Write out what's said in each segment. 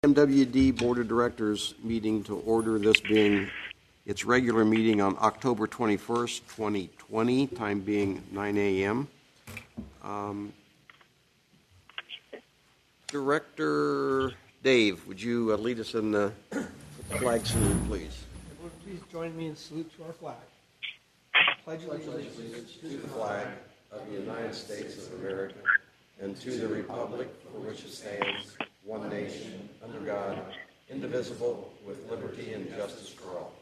MWD Board of Directors meeting to order, this being its regular meeting on October 21st, 2020, time being 9 a.m. Director Dave, would you lead us in the flag salute, please? Everyone, please join me in salute to our flag. Pledge allegiance to the flag of the United States of America and to the republic for which it stands, one nation, under God, indivisible, with liberty and justice for all.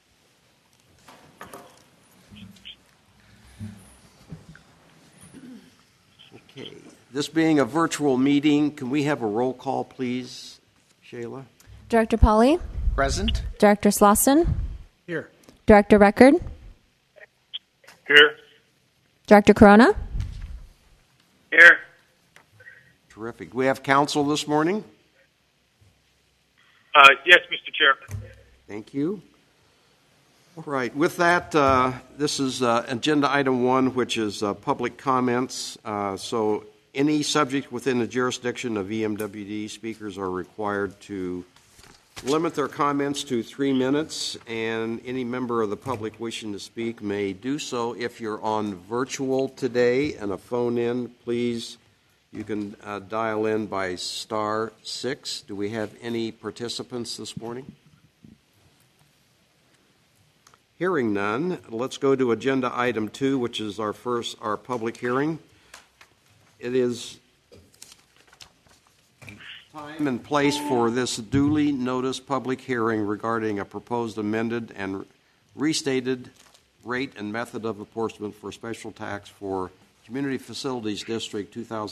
Okay. This being a virtual meeting, can we have a roll call, please, Shayla? Director Pauly? Present. Director Slauson? here. Director Record? Here. Director Corona? Here. Terrific. We have council this morning? Yes, Mr. Chair. Thank you. All right. With that, this is agenda item 1, which is public comments. So any subject within the jurisdiction of EMWD, speakers are required to limit their comments to 3 minutes, and any member of the public wishing to speak may do so. If you're on virtual today and a phone in, please, you can dial in by *6. Do we have any participants this morning? Hearing none, let's go to agenda item 2, which is our public hearing. It is time and place for this duly noticed public hearing regarding a proposed amended and restated rate and method of apportionment for special tax for Community Facilities District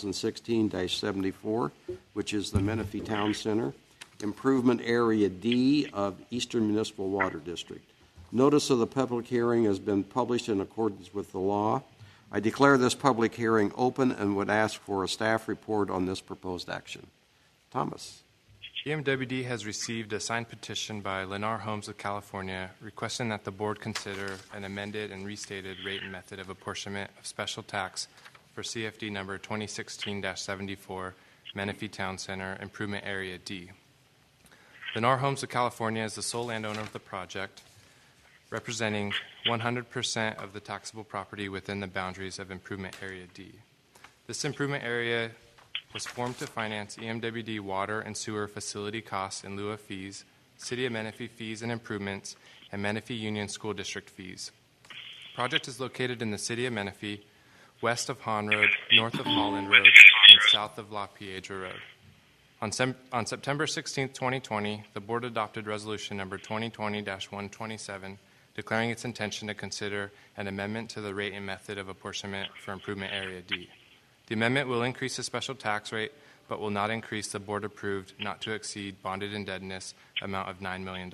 2016-74, which is the Menifee Town Center, Improvement Area D of Eastern Municipal Water District. Notice of the public hearing has been published in accordance with the law. I declare this public hearing open and would ask for a staff report on this proposed action. Thomas. EMWD has received a signed petition by Lennar Homes of California requesting that the board consider an amended and restated rate and method of apportionment of special tax for CFD number 2016-74, Menifee Town Center, Improvement Area D. Lennar Homes of California is the sole landowner of the project, representing 100% of the taxable property within the boundaries of Improvement Area D. This improvement area was formed to finance EMWD water and sewer facility costs in lieu of fees, City of Menifee fees and improvements, and Menifee Union School District fees. The project is located in the City of Menifee, west of Hahn Road, north of Holland Road, and south of La Piedra Road. On September 16, 2020, the board adopted resolution number 2020-127, declaring its intention to consider an amendment to the rate and method of apportionment for Improvement Area D. The amendment will increase the special tax rate, but will not increase the board-approved not-to-exceed bonded indebtedness amount of $9 million.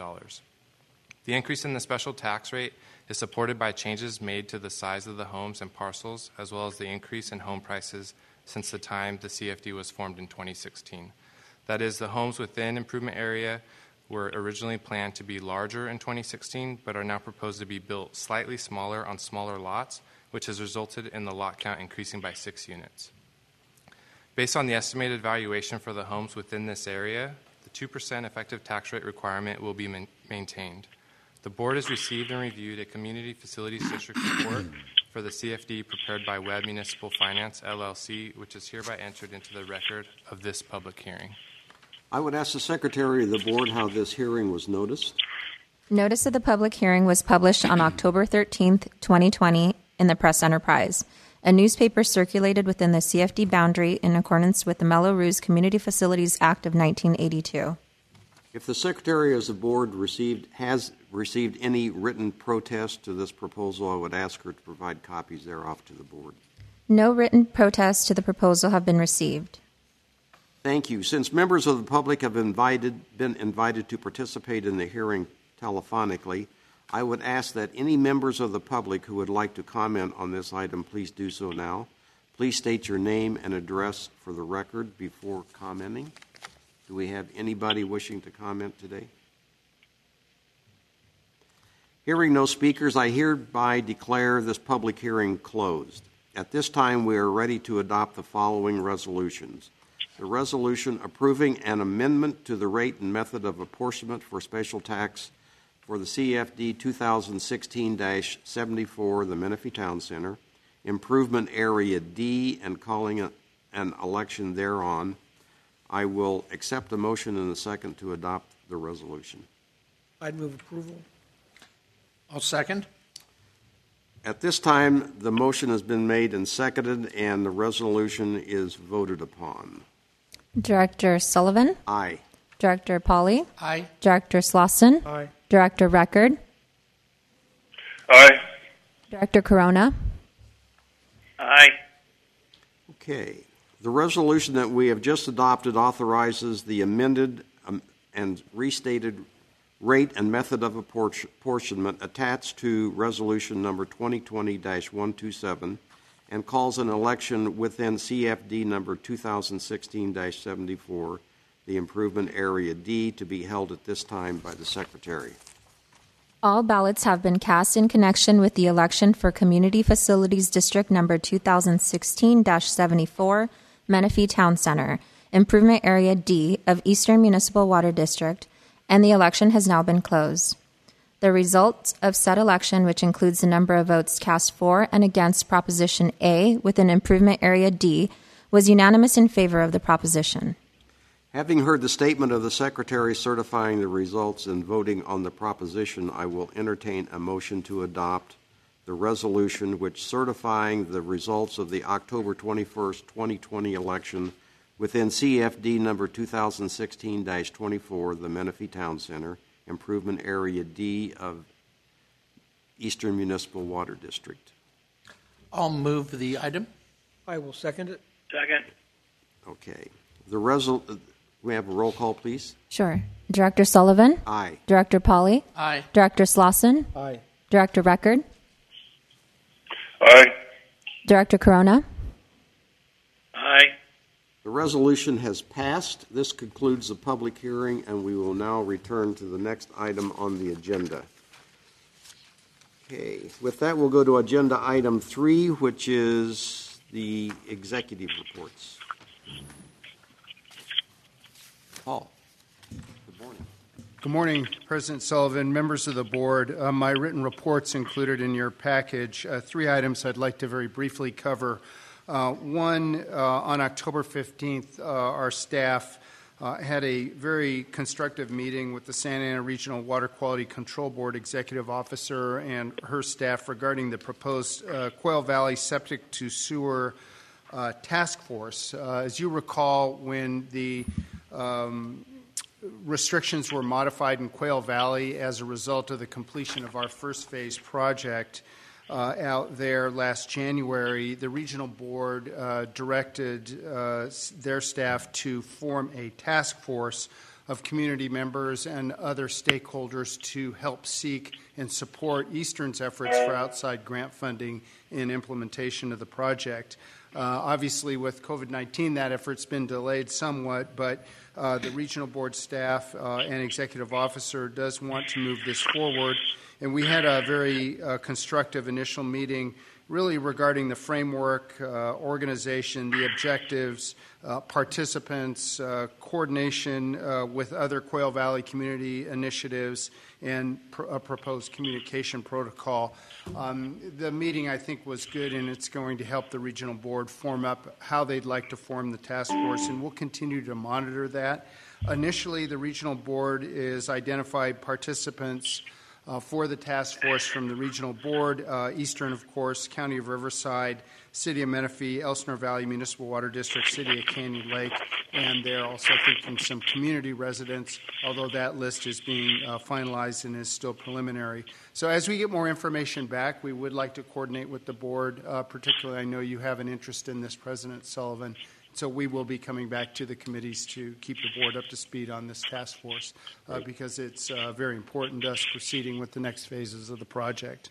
The increase in the special tax rate is supported by changes made to the size of the homes and parcels, as well as the increase in home prices since the time the CFD was formed in 2016. That is, the homes within Improvement Area were originally planned to be larger in 2016, but are now proposed to be built slightly smaller on smaller lots, which has resulted in the lot count increasing by 6 units. Based on the estimated valuation for the homes within this area, the 2% effective tax rate requirement will be maintained. The board has received and reviewed a Community Facilities District report for the CFD prepared by Webb Municipal Finance, LLC, which is hereby entered into the record of this public hearing. I would ask the Secretary of the Board how this hearing was noticed. Notice of the public hearing was published on October 13th, 2020 in the Press Enterprise. A newspaper circulated within the CFD boundary in accordance with the Mello-Roos Community Facilities Act of 1982. If the Secretary of the Board has received any written protest to this proposal, I would ask her to provide copies thereof to the Board. No written protests to the proposal have been received. Thank you. Since members of the public have been invited to participate in the hearing telephonically, I would ask that any members of the public who would like to comment on this item, please do so now. Please state your name and address for the record before commenting. Do we have anybody wishing to comment today? Hearing no speakers, I hereby declare this public hearing closed. At this time, we are ready to adopt the following resolutions. the resolution approving an amendment to the rate and method of apportionment for special tax for the CFD 2016-74, the Menifee Town Center, Improvement Area D, and calling an election thereon. I will accept a motion in a second to adopt the resolution. I'd move approval. I'll second. At this time, the motion has been made and seconded, and the resolution is voted upon. Director Sullivan, Aye. Director Pauly, Aye. Director Slauson, Aye. Director Record, Aye. Director Corona. Aye. Okay. The resolution that we have just adopted authorizes the amended and restated rate and method of apportionment attached to resolution number 2020-127 and calls an election within CFD number 2016-74, the Improvement Area D, to be held at this time by the Secretary. All ballots have been cast in connection with the election for Community Facilities District number 2016-74, Menifee Town Center, Improvement Area D of Eastern Municipal Water District, and the election has now been closed. The result of said election, which includes the number of votes cast for and against Proposition A within Improvement Area D, was unanimous in favor of the proposition. Having heard the statement of the Secretary certifying the results and voting on the proposition, I will entertain a motion to adopt the resolution which certifying the results of the October 21st, 2020 election within CFD number 2016-24, the Menifee Town Center, Improvement Area D of Eastern Municipal Water District. I'll move the item. I will second it. Second. Okay. We have a roll call, please. Sure. Director Sullivan, Aye. Director Pauly, Aye. Director Slauson, Aye. Director Record, Aye. Director Corona. Aye. The resolution has passed. This concludes the public hearing, and we will now return to the next item on the agenda. Okay. With that, we'll go to agenda item 3, which is the executive reports. Paul, good morning. Good morning, President Sullivan, members of the board. My written report's included in your package. 3 items I'd like to very briefly cover. One, on October 15th, our staff had a very constructive meeting with the Santa Ana Regional Water Quality Control Board Executive Officer and her staff regarding the proposed Quail Valley Septic to Sewer Task Force. As you recall, when the restrictions were modified in Quail Valley as a result of the completion of our first phase project out there last January, the regional board directed their staff to form a task force of community members and other stakeholders to help seek and support Eastern's efforts for outside grant funding in implementation of the project. Obviously, with COVID-19, that effort's been delayed somewhat, but the regional board staff and executive officer does want to move this forward. And we had a very constructive initial meeting really regarding the framework, organization, the objectives, participants, coordination with other Quail Valley community initiatives, and a proposed communication protocol. The meeting, I think, was good, and it's going to help the regional board form up how they'd like to form the task force, and we'll continue to monitor that. Initially, the regional board is identified participants for the task force from the regional board, Eastern, of course, County of Riverside, City of Menifee, Elsinore Valley Municipal Water District, City of Canyon Lake, and they're also thinking some community residents, although that list is being finalized and is still preliminary. So as we get more information back, we would like to coordinate with the board. Particularly, I know you have an interest in this, President Sullivan. So we will be coming back to the committees to keep the board up to speed on this task force because it's very important to us proceeding with the next phases of the project.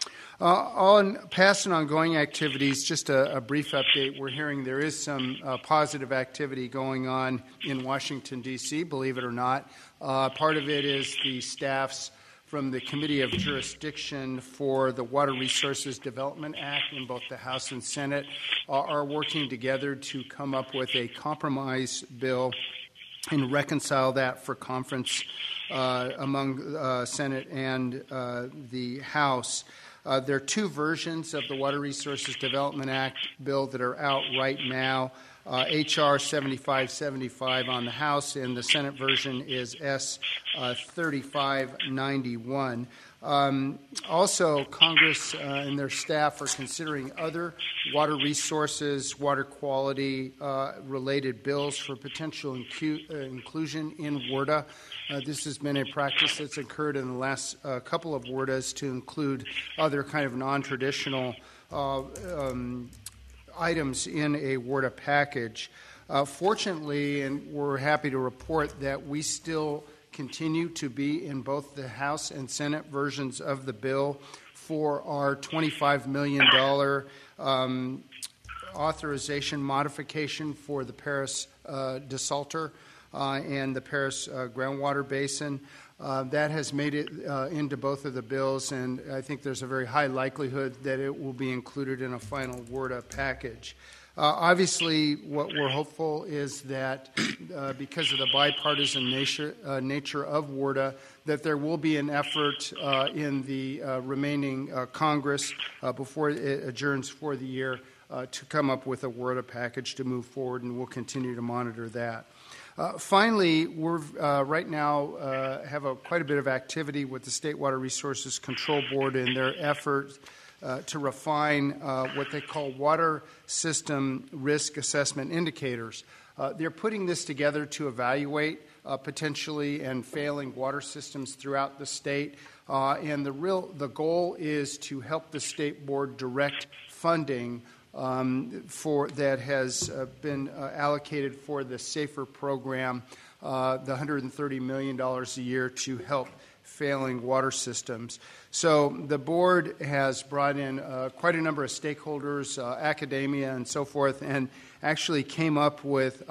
On past and ongoing activities, just a brief update. We're hearing there is some positive activity going on in Washington, D.C., believe it or not. Part of it is the staff's from the Committee of Jurisdiction for the Water Resources Development Act in both the House and Senate are working together to come up with a compromise bill and reconcile that for conference among Senate and the House. There are two versions of the Water Resources Development Act bill that are out right now. H.R. 7575 on the House, and the Senate version is S. 3591. Also, Congress and their staff are considering other water resources, water quality related bills for potential inclusion in WRDA. This has been a practice that's occurred in the last couple of WRDAs to include other kind of non-traditional items in a WRDA package. Fortunately, and we're happy to report that we still continue to be in both the House and Senate versions of the bill for our $25 million authorization modification for the Paris desalter and the Paris groundwater basin. That has made it into both of the bills, and I think there's a very high likelihood that it will be included in a final WRDA package. Obviously, what we're hopeful is that because of the bipartisan nature of WRDA, that there will be an effort in the remaining Congress before it adjourns for the year to come up with a WRDA package to move forward, and we'll continue to monitor that. Finally, we're right now have quite a bit of activity with the State Water Resources Control Board in their effort to refine what they call water system risk assessment indicators. They're putting this together to evaluate potentially and failing water systems throughout the state, and the goal is to help the state board direct funding that has been allocated for the SAFER program, the $130 million a year to help failing water systems. So the board has brought in quite a number of stakeholders, academia and so forth, and actually came up with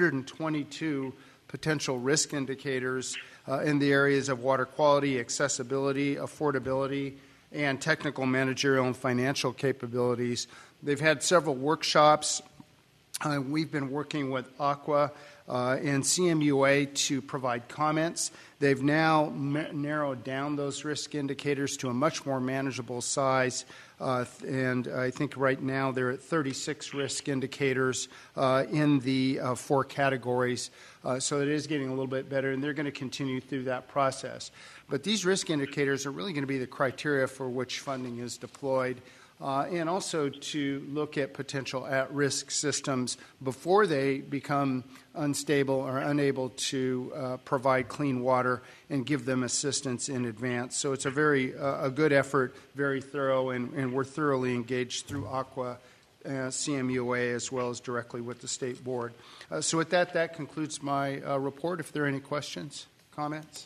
122 potential risk indicators in the areas of water quality, accessibility, affordability, and technical, managerial, and financial capabilities. They've had several workshops. We've been working with Aqua and CMUA to provide comments. They've now narrowed down those risk indicators to a much more manageable size, and I think right now they're at 36 risk indicators in the 4 categories, so it is getting a little bit better, and they're going to continue through that process. But these risk indicators are really going to be the criteria for which funding is deployed. And also to look at potential at-risk systems before they become unstable or unable to provide clean water and give them assistance in advance. So it's a good effort, very thorough, and we're thoroughly engaged through Aqua, CMUA, as well as directly with the State Board. So with that concludes my report. If there are any questions, comments?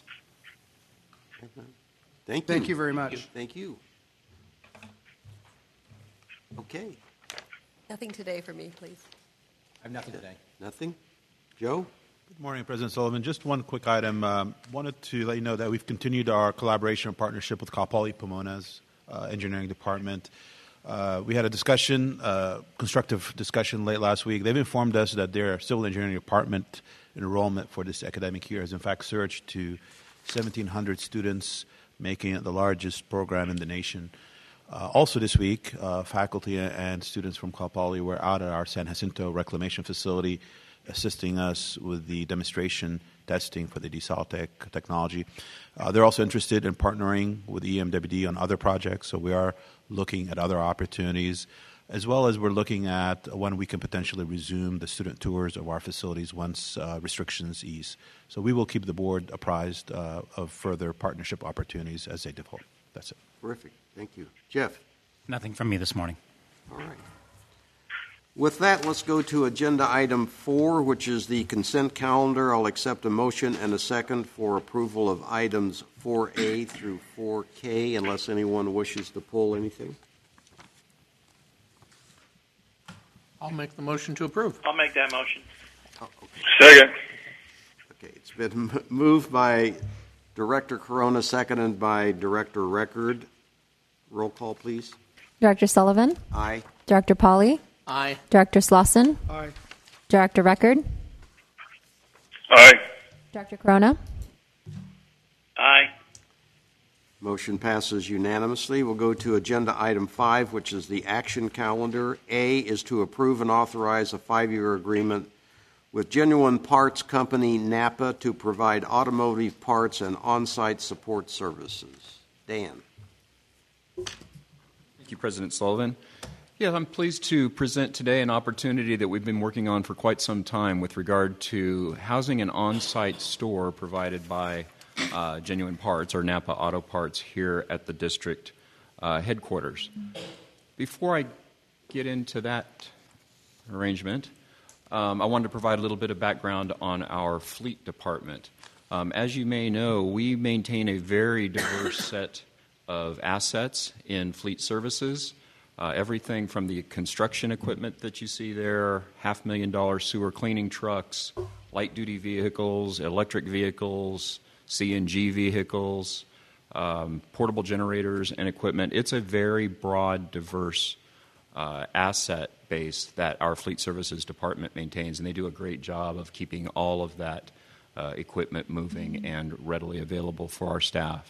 Thank you. Thank you very much. Thank you. Okay. Nothing today for me, please. I have nothing today. Nothing? Joe? Good morning, President Sullivan. Just one quick item. Wanted to let you know that we've continued our collaboration and partnership with Cal Poly Pomona's engineering department. We had a discussion, constructive discussion late last week. They've informed us that their civil engineering department enrollment for this academic year has in fact surged to 1,700 students, making it the largest program in the nation. Also this week, faculty and students from Cal Poly were out at our San Jacinto reclamation facility assisting us with the demonstration testing for the desal technology. They're also interested in partnering with EMWD on other projects, so we are looking at other opportunities, as well as we're looking at when we can potentially resume the student tours of our facilities once restrictions ease. So we will keep the board apprised of further partnership opportunities as they develop. That's it. Terrific. Thank you. Jeff? Nothing from me this morning. All right. With that, let's go to agenda item 4, which is the consent calendar. I'll accept a motion and a second for approval of items 4A through 4K, unless anyone wishes to pull anything. I'll make the motion to approve. I'll make that motion. Oh, okay. Second. Okay, it's been moved by Director Corona, seconded by Director Record. Roll call, please. Director Sullivan? Aye. Director Pauly? Aye. Director Slauson? Aye. Director Record? Aye. Director Corona? Aye. Motion passes unanimously. We'll go to Agenda Item 5, which is the action calendar. A is to approve and authorize a 5-year agreement with Genuine Parts Company, Napa, to provide automotive parts and on-site support services. Dan. Thank you, President Sullivan. Yeah, I'm pleased to present today an opportunity that we've been working on for quite some time with regard to housing an on-site store provided by Genuine Parts, or Napa Auto Parts, here at the district headquarters. Before I get into that arrangement, I wanted to provide a little bit of background on our fleet department. As you may know, we maintain a very diverse set of assets in fleet services. Everything from the construction equipment that you see there, $500,000 sewer cleaning trucks, light-duty vehicles, electric vehicles, CNG vehicles, portable generators and equipment. It's a very broad, diverse asset base that our fleet services department maintains, and they do a great job of keeping all of that equipment moving and readily available for our staff.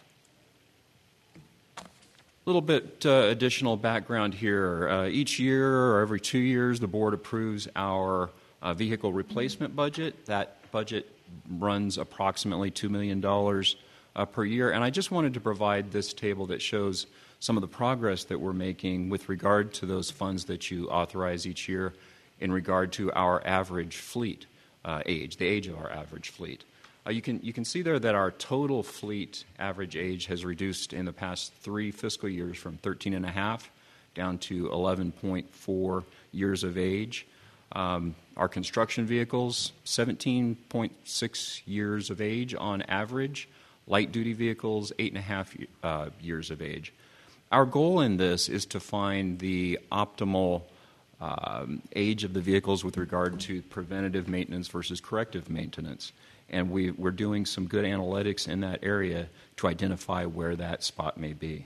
A little bit additional background here. Each year or every 2 years, the board approves our vehicle replacement budget. That budget runs approximately $2 million per year. And I just wanted to provide this table that shows some of the progress that we're making with regard to those funds that you authorize each year in regard to our average fleet age, the age of our average fleet. You can see there that our total fleet average age has reduced in the past 3 fiscal years from 13.5 down to 11.4 years of age. Our construction vehicles, 17.6 years of age on average. Light-duty vehicles, 8.5 years of age. Our goal in this is to find the optimal age of the vehicles with regard to preventative maintenance versus corrective maintenance. And we're doing some good analytics in that area to identify where that spot may be.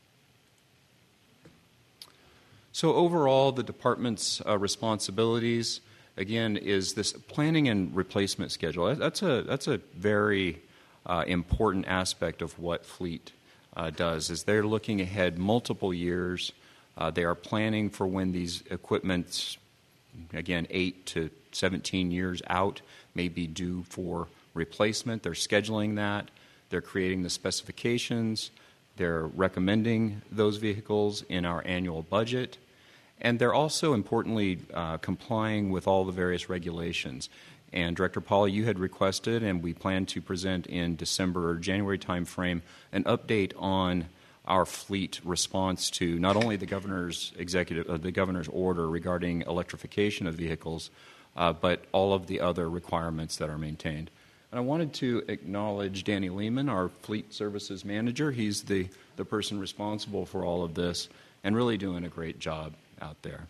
So overall, the department's responsibilities, again, is this planning and replacement schedule. That's a very important aspect of what fleet does, is they're looking ahead multiple years. They are planning for when these equipments, again, 8 to 17 years out, may be due for replacement. They're scheduling that. They're creating the specifications. They're recommending those vehicles in our annual budget. And they're also, importantly, complying with all the various regulations. And Director Pauly, you had requested, and we plan to present in December or January timeframe, an update on our fleet response to not only the governor's order regarding electrification of vehicles, but all of the other requirements that are maintained. And I wanted to acknowledge Danny Lehman, our fleet services manager. He's the person responsible for all of this and really doing a great job out there.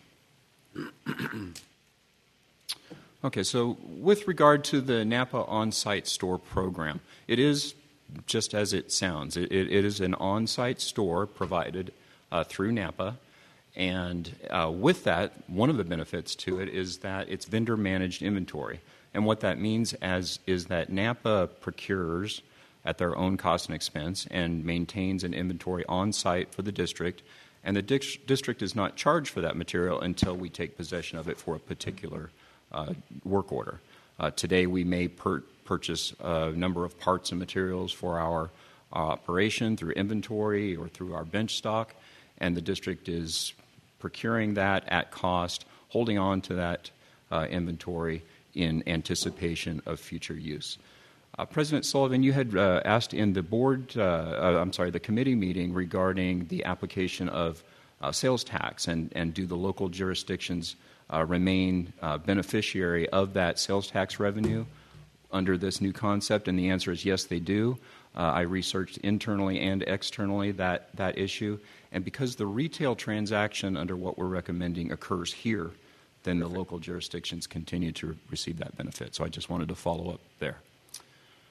Okay, so with regard to the Napa on-site store program, it is just as it sounds. It is an on-site store provided through Napa, and with that, one of the benefits to it is that it's vendor-managed inventory. And what that means is that Napa procures at their own cost and expense and maintains an inventory on-site for the district, and the district is not charged for that material until we take possession of it for a particular work order. Today we may purchase a number of parts and materials for our operation through inventory or through our bench stock, and the district is procuring that at cost, holding on to that inventory in anticipation of future use. President Sullivan, you had asked in the the committee meeting regarding the application of sales tax and do the local jurisdictions remain beneficiary of that sales tax revenue under this new concept? And the answer is yes, they do. I researched internally and externally that issue. And because the retail transaction under what we're recommending occurs here, then the local jurisdictions continue to receive that benefit. So I just wanted to follow up there.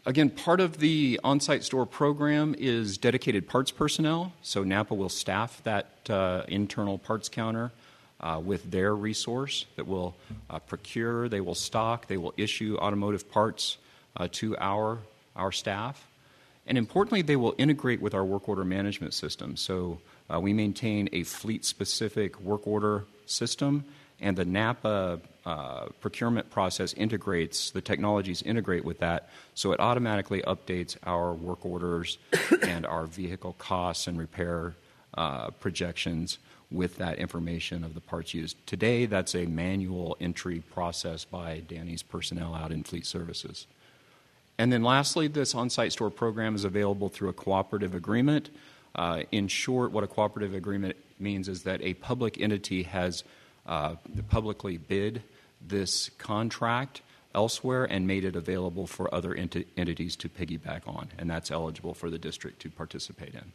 Again, part of the on-site store program is dedicated parts personnel. So NAPA will staff that internal parts counter with their resource that will procure, they will stock, they will issue automotive parts to our staff. And importantly, they will integrate with our work order management system. So we maintain a fleet-specific work order system, and the NAPA procurement process integrates, the technologies integrate with that, so it automatically updates our work orders and our vehicle costs and repair projections with that information of the parts used. Today, that's a manual entry process by Danny's personnel out in fleet services. And then lastly, this on-site store program is available through a cooperative agreement. In short, what a cooperative agreement means is that a public entity has publicly bid this contract elsewhere and made it available for other entities to piggyback on, and that's eligible for the district to participate in.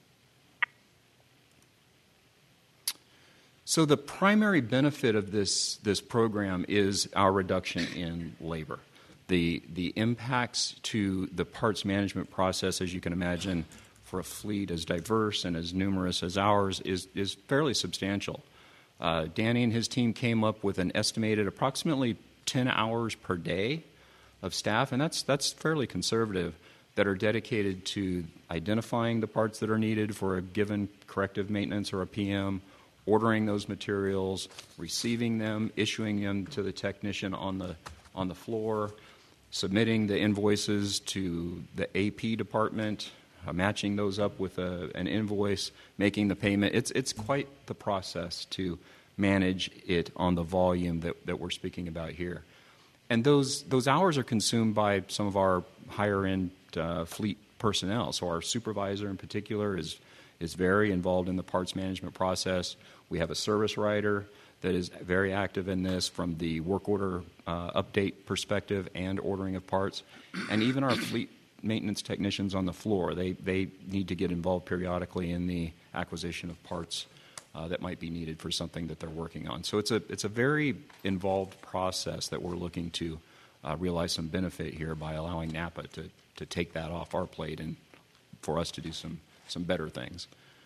So the primary benefit of this program is our reduction in labor. The impacts to the parts management process, as you can imagine, for a fleet as diverse and as numerous as ours is fairly substantial. Danny and his team came up with an estimated approximately 10 hours per day of staff, and that's fairly conservative, that are dedicated to identifying the parts that are needed for a given corrective maintenance or a PM, ordering those materials, receiving them, issuing them to the technician on the floor, submitting the invoices to the AP department, matching those up with an invoice, making the payment. It's quite the process to manage it on the volume that we're speaking about here. And those hours are consumed by some of our higher-end fleet personnel. So our supervisor in particular is very involved in the parts management process. We have a service writer that is very active in this from the work order update perspective and ordering of parts. And even our fleet maintenance technicians on the floor, they need to get involved periodically in the acquisition of parts that might be needed for something that they're working on. So it's a very involved process that we're looking to realize some benefit here by allowing NAPA to take that off our plate and for us to do some better things.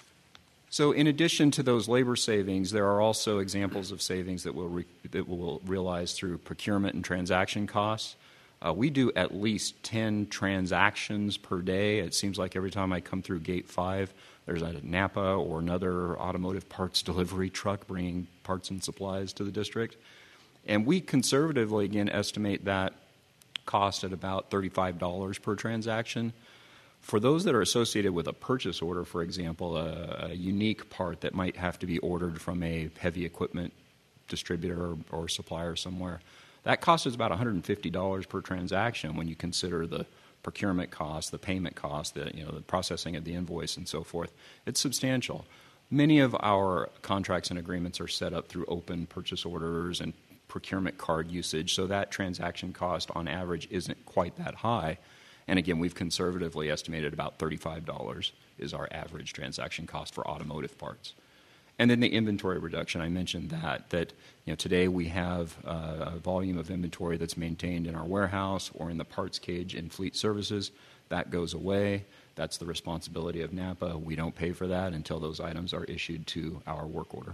So in addition to those labor savings, there are also examples of savings that we'll realize through procurement and transaction costs. We do at least 10 transactions per day. It seems like every time I come through Gate 5, there's a NAPA or another automotive parts delivery truck bringing parts and supplies to the district. And we conservatively, again, estimate that cost at about $35 per transaction. For those that are associated with a purchase order, for example, a unique part that might have to be ordered from a heavy equipment distributor or supplier somewhere, that cost is about $150 per transaction when you consider the procurement cost, the payment cost, the processing of the invoice and so forth. It's substantial. Many of our contracts and agreements are set up through open purchase orders and procurement card usage, so that transaction cost on average isn't quite that high. And again, we've conservatively estimated about $35 is our average transaction cost for automotive parts. And then the inventory reduction, I mentioned that today we have a volume of inventory that's maintained in our warehouse or in the parts cage in fleet services. That goes away. That's the responsibility of NAPA. We don't pay for that until those items are issued to our work order.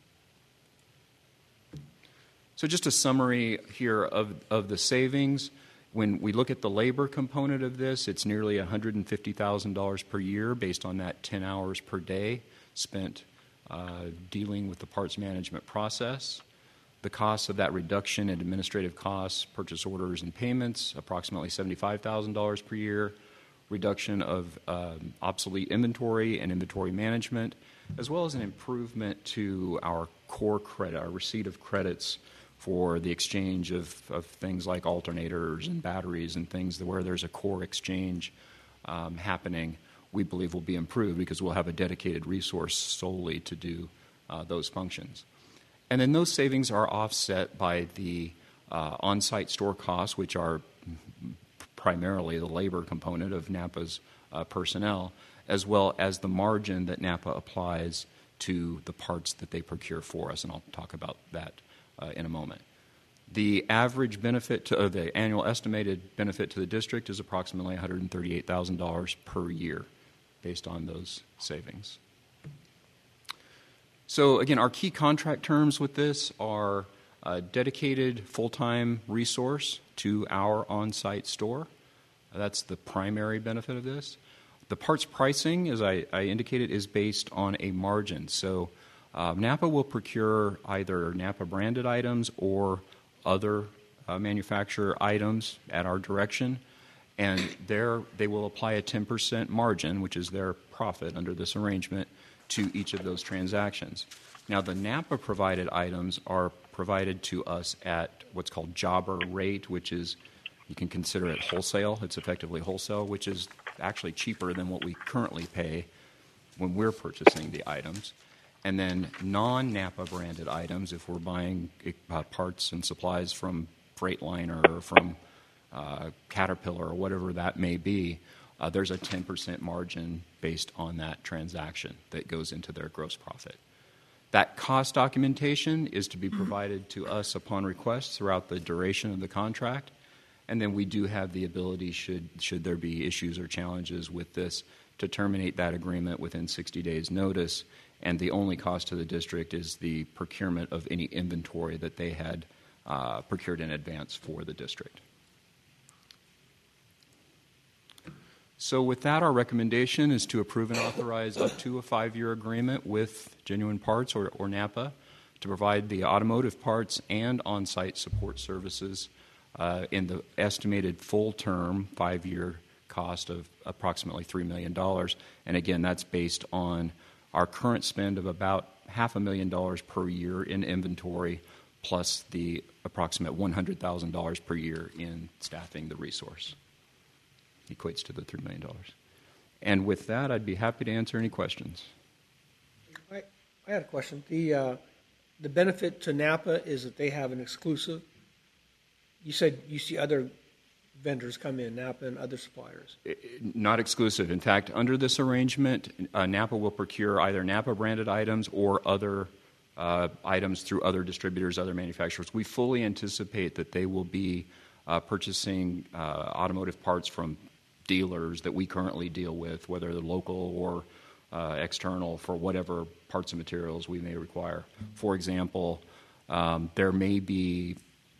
So just a summary here of the savings. When we look at the labor component of this, it's nearly $150,000 per year based on that 10 hours per day spent dealing with the parts management process. The cost of that reduction in administrative costs, purchase orders, and payments, approximately $75,000 per year. Reduction of obsolete inventory and inventory management, as well as an improvement to our core credit, our receipt of credits for the exchange of things like alternators and batteries and things where there's a core exchange happening, we believe will be improved because we'll have a dedicated resource solely to do those functions. And then those savings are offset by the on-site store costs, which are primarily the labor component of NAPA's personnel, as well as the margin that NAPA applies to the parts that they procure for us, and I'll talk about that in a moment. The average benefit to the annual estimated benefit to the district is approximately $138,000 per year based on those savings. So again, our key contract terms with this are a dedicated full-time resource to our on-site store. That's the primary benefit of this. The parts pricing, as I indicated, is based on a margin. So NAPA will procure either NAPA branded items or other manufacturer items at our direction, and they will apply a 10% margin, which is their profit under this arrangement, to each of those transactions. Now, the NAPA provided items are provided to us at what's called jobber rate, which is, you can consider it wholesale. It's effectively wholesale, which is actually cheaper than what we currently pay when we're purchasing the items. And then non-NAPA branded items, if we're buying parts and supplies from Freightliner or from Caterpillar or whatever that may be, there's a 10% margin based on that transaction that goes into their gross profit. That cost documentation is to be provided to us upon request throughout the duration of the contract. And then we do have the ability, should there be issues or challenges with this, to terminate that agreement within 60 days' notice. And the only cost to the district is the procurement of any inventory that they had procured in advance for the district. So with that, our recommendation is to approve and authorize up to a 5-year agreement with Genuine Parts or NAPA to provide the automotive parts and on-site support services in the estimated full-term 5-year cost of approximately $3 million. And again, that's based on our current spend of about $500,000 per year in inventory, plus the approximate $100,000 per year in staffing the resource. Equates to the $3 million. And with that, I'd be happy to answer any questions. I had a question. The benefit to NAPA is that they have an exclusive. You said you see other vendors come in, NAPA and other suppliers. Not exclusive. In fact, under this arrangement, NAPA will procure either NAPA branded items or other items through other distributors, other manufacturers. We fully anticipate that they will be purchasing automotive parts from dealers that we currently deal with, whether they're local or external, for whatever parts and materials we may require. For example, there may be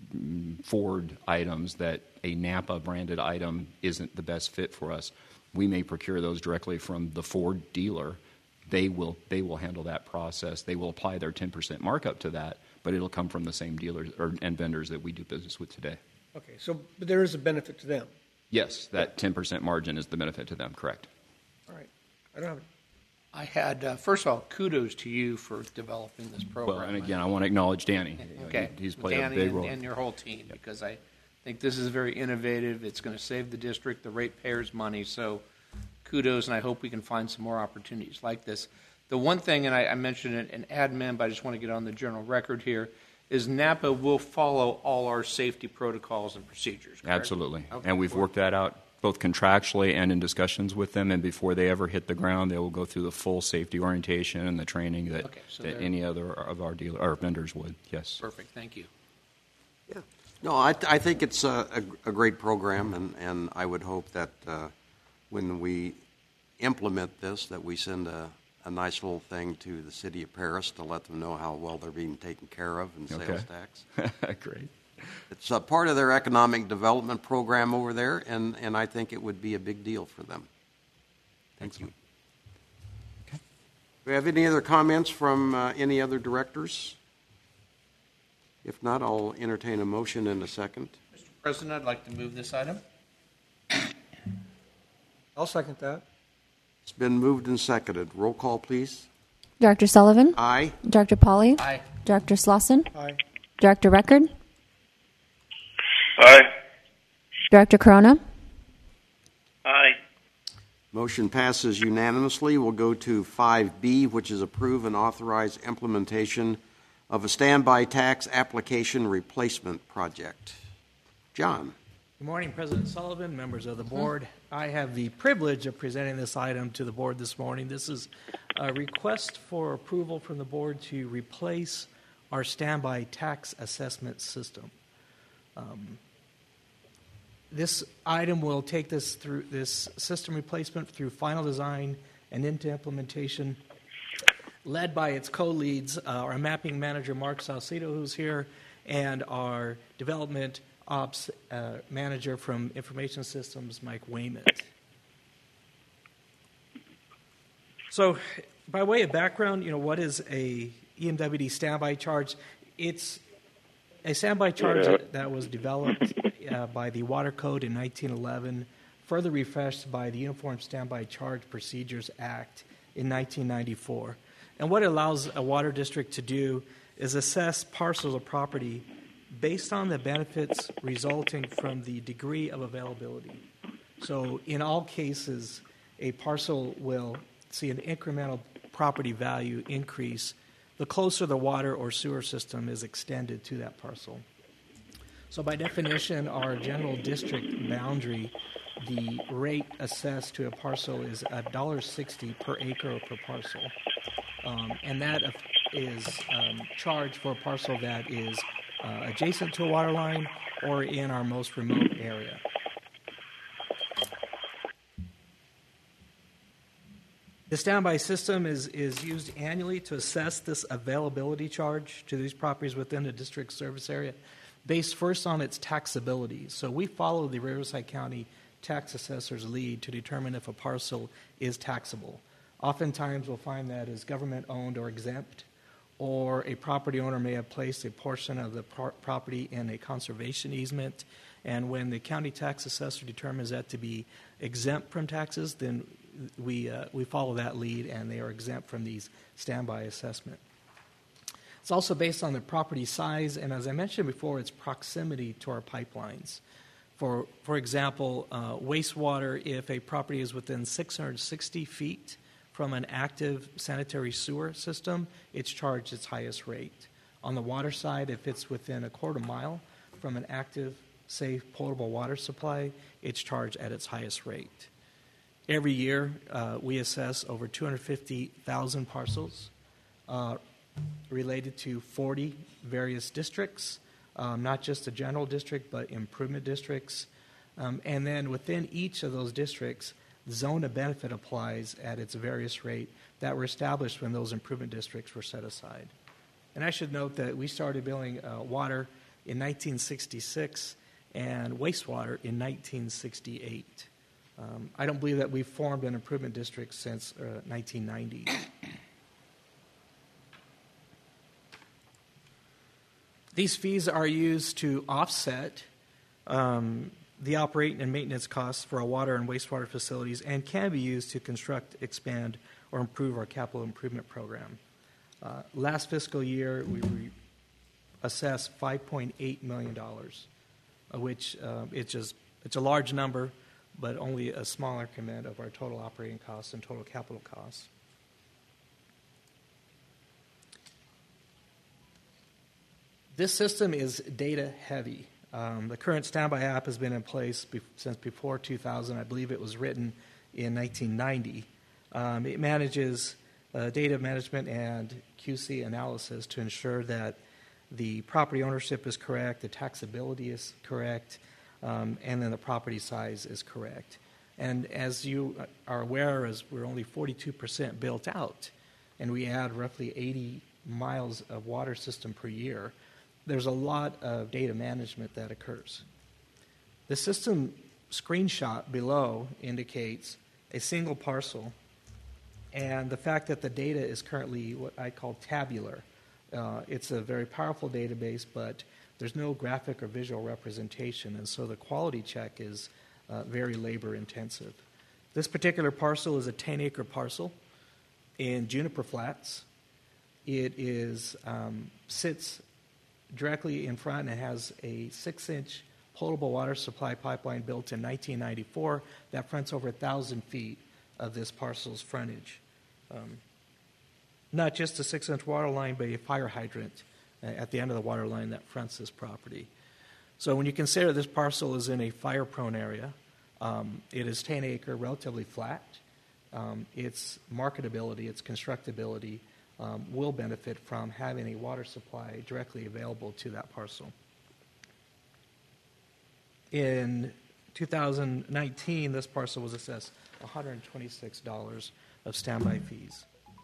Ford items that a NAPA branded item isn't the best fit for us. We may procure those directly from the Ford dealer. They will handle that process. They will apply their 10% markup to that, but it'll come from the same dealers and vendors that we do business with today. Okay, but there is a benefit to them. Yes, that 10% margin is the benefit to them, correct. All right. I don't have I had, first of all, kudos to you for developing this program. Well, and again, I want to acknowledge Danny. Okay. He's played Danny a big role. and your whole team, because I think this is very innovative. It's going to save the district, the ratepayers, money. So kudos, and I hope we can find some more opportunities like this. The one thing, and I mentioned it in admin, but I just want to get on the general record here, is NAPA will follow all our safety protocols and procedures, correct? Absolutely. Okay. And we've worked that out both contractually and in discussions with them, and before they ever hit the ground, they will go through the full safety orientation and the training that, that any other of our dealer or vendors would. Yes. Perfect. Thank you. Yeah. No, I think it's a great program, and I would hope that when we implement this, that we send a nice little thing to the city of Paris to let them know how well they're being taken care of in sales tax. Great. It's a part of their economic development program over there, and I think it would be a big deal for them. Thank you. Okay. Do we have any other comments from any other directors? If not, I'll entertain a motion in a second. Mr. President, I'd like to move this item. I'll second that. It's been moved and seconded. Roll call, please. Director Sullivan? Aye. Director Pauly? Aye. Director Slauson? Aye. Director Record? Aye. Director Corona? Aye. Motion passes unanimously. We'll go to 5B, which is approve and authorize implementation of a standby tax application replacement project. John. Good morning, President Sullivan, members of the board. I have the privilege of presenting this item to the board this morning. This is a request for approval from the board to replace our standby tax assessment system. This item will take this through this system replacement through final design and into implementation, led by its co-leads, our mapping manager, Mark Salcedo, who's here, and our development ops manager from Information Systems, Mike Weymouth. So, by way of background, what is a EMWD standby charge? It's a standby charge that was developed by the Water Code in 1911, further refreshed by the Uniform Standby Charge Procedures Act in 1994. And what it allows a water district to do is assess parcels of property based on the benefits resulting from the degree of availability. So in all cases, a parcel will see an incremental property value increase the closer the water or sewer system is extended to that parcel. So by definition, our general district boundary, the rate assessed to a parcel is $1.60 per acre or per parcel. And that is charged for a parcel that is adjacent to a water line or in our most remote area. The standby system is used annually to assess this availability charge to these properties within the district service area, based first on its taxability. So we follow the Riverside County tax assessor's lead to determine if a parcel is taxable. Oftentimes we'll find that is government-owned or exempt, or a property owner may have placed a portion of the property in a conservation easement, and when the county tax assessor determines that to be exempt from taxes, then we follow that lead, and they are exempt from these standby assessment. It's also based on the property size, and as I mentioned before, its proximity to our pipelines. For example, wastewater, if a property is within 660 feet from an active sanitary sewer system, it's charged its highest rate. On the water side, if it's within a quarter mile from an active, safe, potable water supply, it's charged at its highest rate. Every year, we assess over 250,000 parcels related to 40 various districts, not just the general district, but improvement districts. And then within each of those districts, zone of benefit applies at its various rate that were established when those improvement districts were set aside. And I should note that we started billing water in 1966 and wastewater in 1968. I don't believe that we've formed an improvement district since 1990. These fees are used to offset the operating and maintenance costs for our water and wastewater facilities and can be used to construct, expand, or improve our capital improvement program. Last fiscal year, we assessed $5.8 million, which it's a large number, but only a small increment of our total operating costs and total capital costs. This system is data heavy. The current standby app has been in place since before 2000. I believe it was written in 1990. It manages data management and QC analysis to ensure that the property ownership is correct, the taxability is correct, and then the property size is correct. And as you are aware, as we're only 42% built out, and we add roughly 80 miles of water system per year, there's a lot of data management that occurs. The system screenshot below indicates a single parcel, and the fact that the data is currently what I call tabular. It's a very powerful database, but there's no graphic or visual representation, and so the quality check is very labor intensive. This particular parcel is a 10-acre parcel in Juniper Flats. It is sits directly in front and has a 6-inch potable water supply pipeline built in 1994 that fronts over 1,000 feet of this parcel's frontage. Not just a 6-inch water line, but a fire hydrant at the end of the water line that fronts this property. So when you consider this parcel is in a fire-prone area, it is 10-acre, relatively flat. Its marketability, its constructability, will benefit from having a water supply directly available to that parcel. In 2019, this parcel was assessed $126 of standby fees.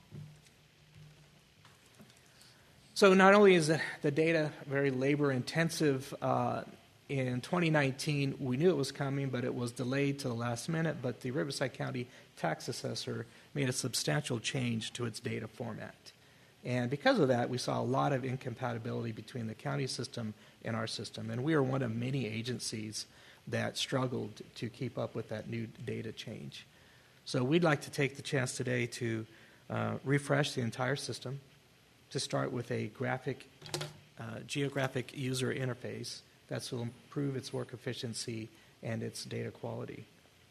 So not only is the data very labor intensive, in 2019 we knew it was coming, but it was delayed to the last minute, but the Riverside County tax assessor made a substantial change to its data format. And because of that, we saw a lot of incompatibility between the county system and our system. And we are one of many agencies that struggled to keep up with that new data change. So we'd like to take the chance today to refresh the entire system, to start with a geographic user interface that will improve its work efficiency and its data quality.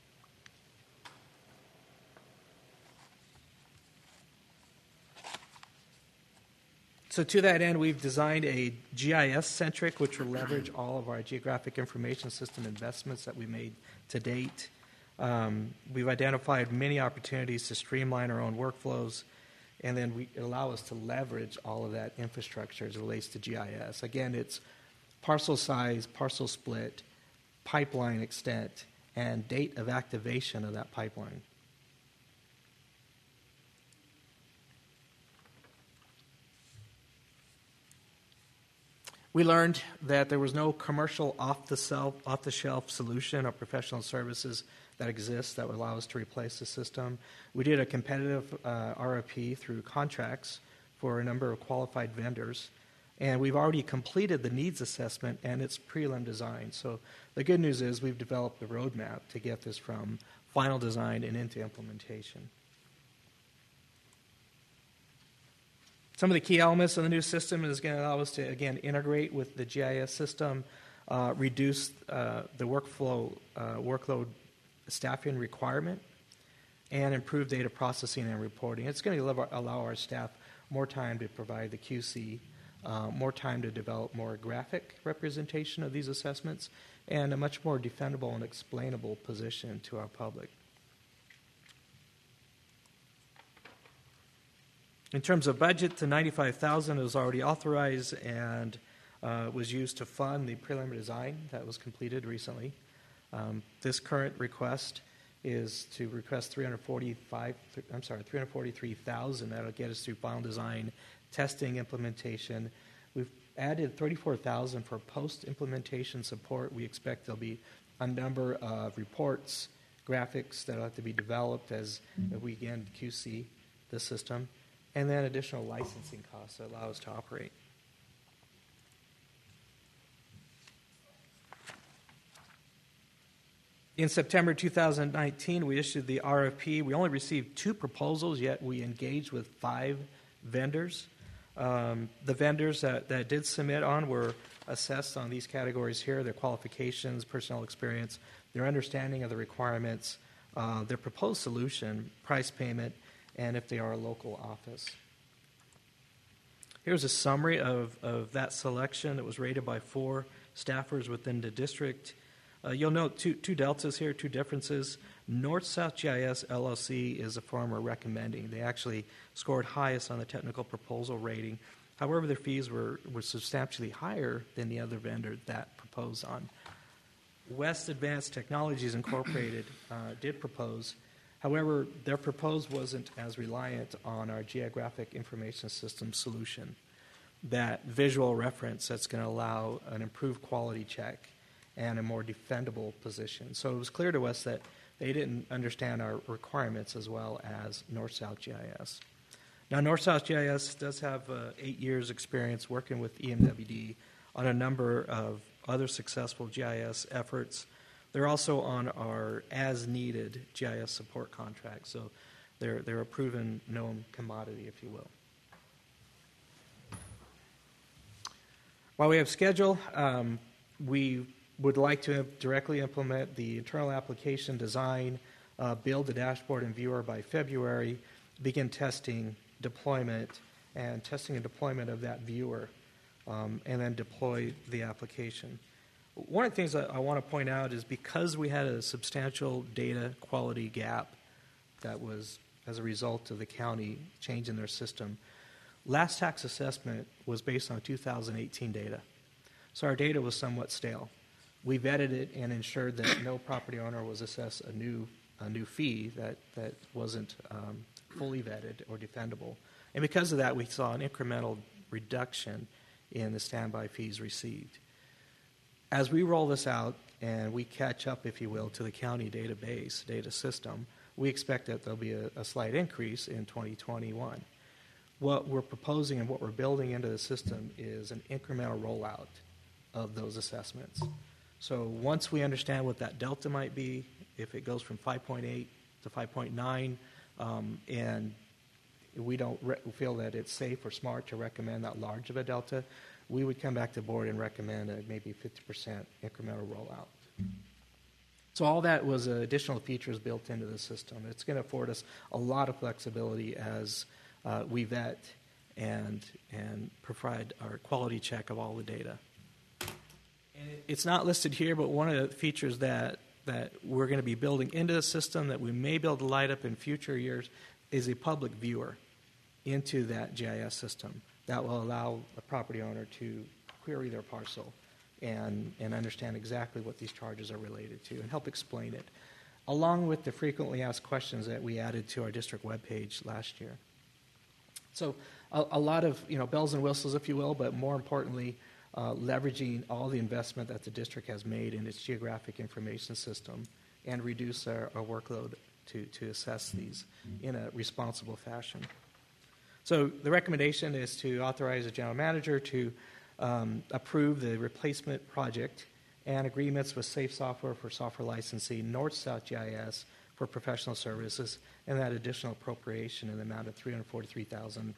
So to that end, we've designed a GIS-centric, which will leverage all of our geographic information system investments that we made to date. We've identified many opportunities to streamline our own workflows, and then it allow us to leverage all of that infrastructure as it relates to GIS. Again, it's parcel size, parcel split, pipeline extent, and date of activation of that pipeline. We learned that there was no commercial off-the-shelf solution or professional services that exists that would allow us to replace the system. We did a competitive RFP through contracts for a number of qualified vendors, and we've already completed the needs assessment and its prelim design. So the good news is we've developed a roadmap to get this from final design and into implementation. Some of the key elements of the new system is going to allow us to, again, integrate with the GIS system, reduce the workload staffing requirement, and improve data processing and reporting. It's going to allow our staff more time to provide the QC, more time to develop more graphic representation of these assessments, and a much more defendable and explainable position to our public. In terms of budget, the $95,000 was already authorized and was used to fund the preliminary design that was completed recently. This current request is to request $343,000. That'll get us through final design, testing, implementation. We've added $34,000 for post-implementation support. We expect there'll be a number of reports, graphics that will have to be developed as we again QC the system, and then additional licensing costs that allow us to operate. In September 2019, we issued the RFP. We only received 2 proposals, yet we engaged with 5 vendors. The vendors that did submit on were assessed on these categories here: their qualifications, personnel experience, their understanding of the requirements, their proposed solution, price payment, and if they are a local office. Here's a summary of that selection. It was rated by 4 staffers within the district. You'll note two deltas here, 2 differences. North-South GIS LLC is the firm we're recommending. They actually scored highest on the technical proposal rating. However, their fees were substantially higher than the other vendor that proposed on. West Advanced Technologies Incorporated did propose. However, their proposal wasn't as reliant on our geographic information system solution, that visual reference that's going to allow an improved quality check and a more defendable position. So it was clear to us that they didn't understand our requirements as well as North-South GIS. Now, North-South GIS does have 8 years experience working with EMWD on a number of other successful GIS efforts. They're also on our as-needed GIS support contract, so they're a proven known commodity, if you will. While we have schedule, we would like to directly implement the internal application design, build the dashboard and viewer by February, begin testing, deployment, and deployment of that viewer, and then deploy the application. One of the things that I want to point out is because we had a substantial data quality gap that was as a result of the county changing their system, last tax assessment was based on 2018 data. So our data was somewhat stale. We vetted it and ensured that no property owner was assessed a new fee that wasn't fully vetted or defendable. And because of that, we saw an incremental reduction in the standby fees received. As we roll this out and we catch up, if you will, to the county database, data system, we expect that there'll be a slight increase in 2021. What we're proposing and what we're building into the system is an incremental rollout of those assessments. So once we understand what that delta might be, if it goes from 5.8 to 5.9, and we don't feel that it's safe or smart to recommend that large of a delta, we would come back to the board and recommend a maybe 50% incremental rollout. So all that was additional features built into the system. It's going to afford us a lot of flexibility as we vet and provide our quality check of all the data. And it's not listed here, but one of the features that we're going to be building into the system that we may be able to light up in future years is a public viewer into that GIS system that will allow a property owner to query their parcel and understand exactly what these charges are related to and help explain it, along with the frequently asked questions that we added to our district webpage last year. So a lot of bells and whistles, if you will, but more importantly, leveraging all the investment that the district has made in its geographic information system and reduce our workload to assess these in a responsible fashion. So the recommendation is to authorize the general manager to approve the replacement project and agreements with Safe Software for software licensing, North-South GIS for professional services, and that additional appropriation in the amount of $343,575.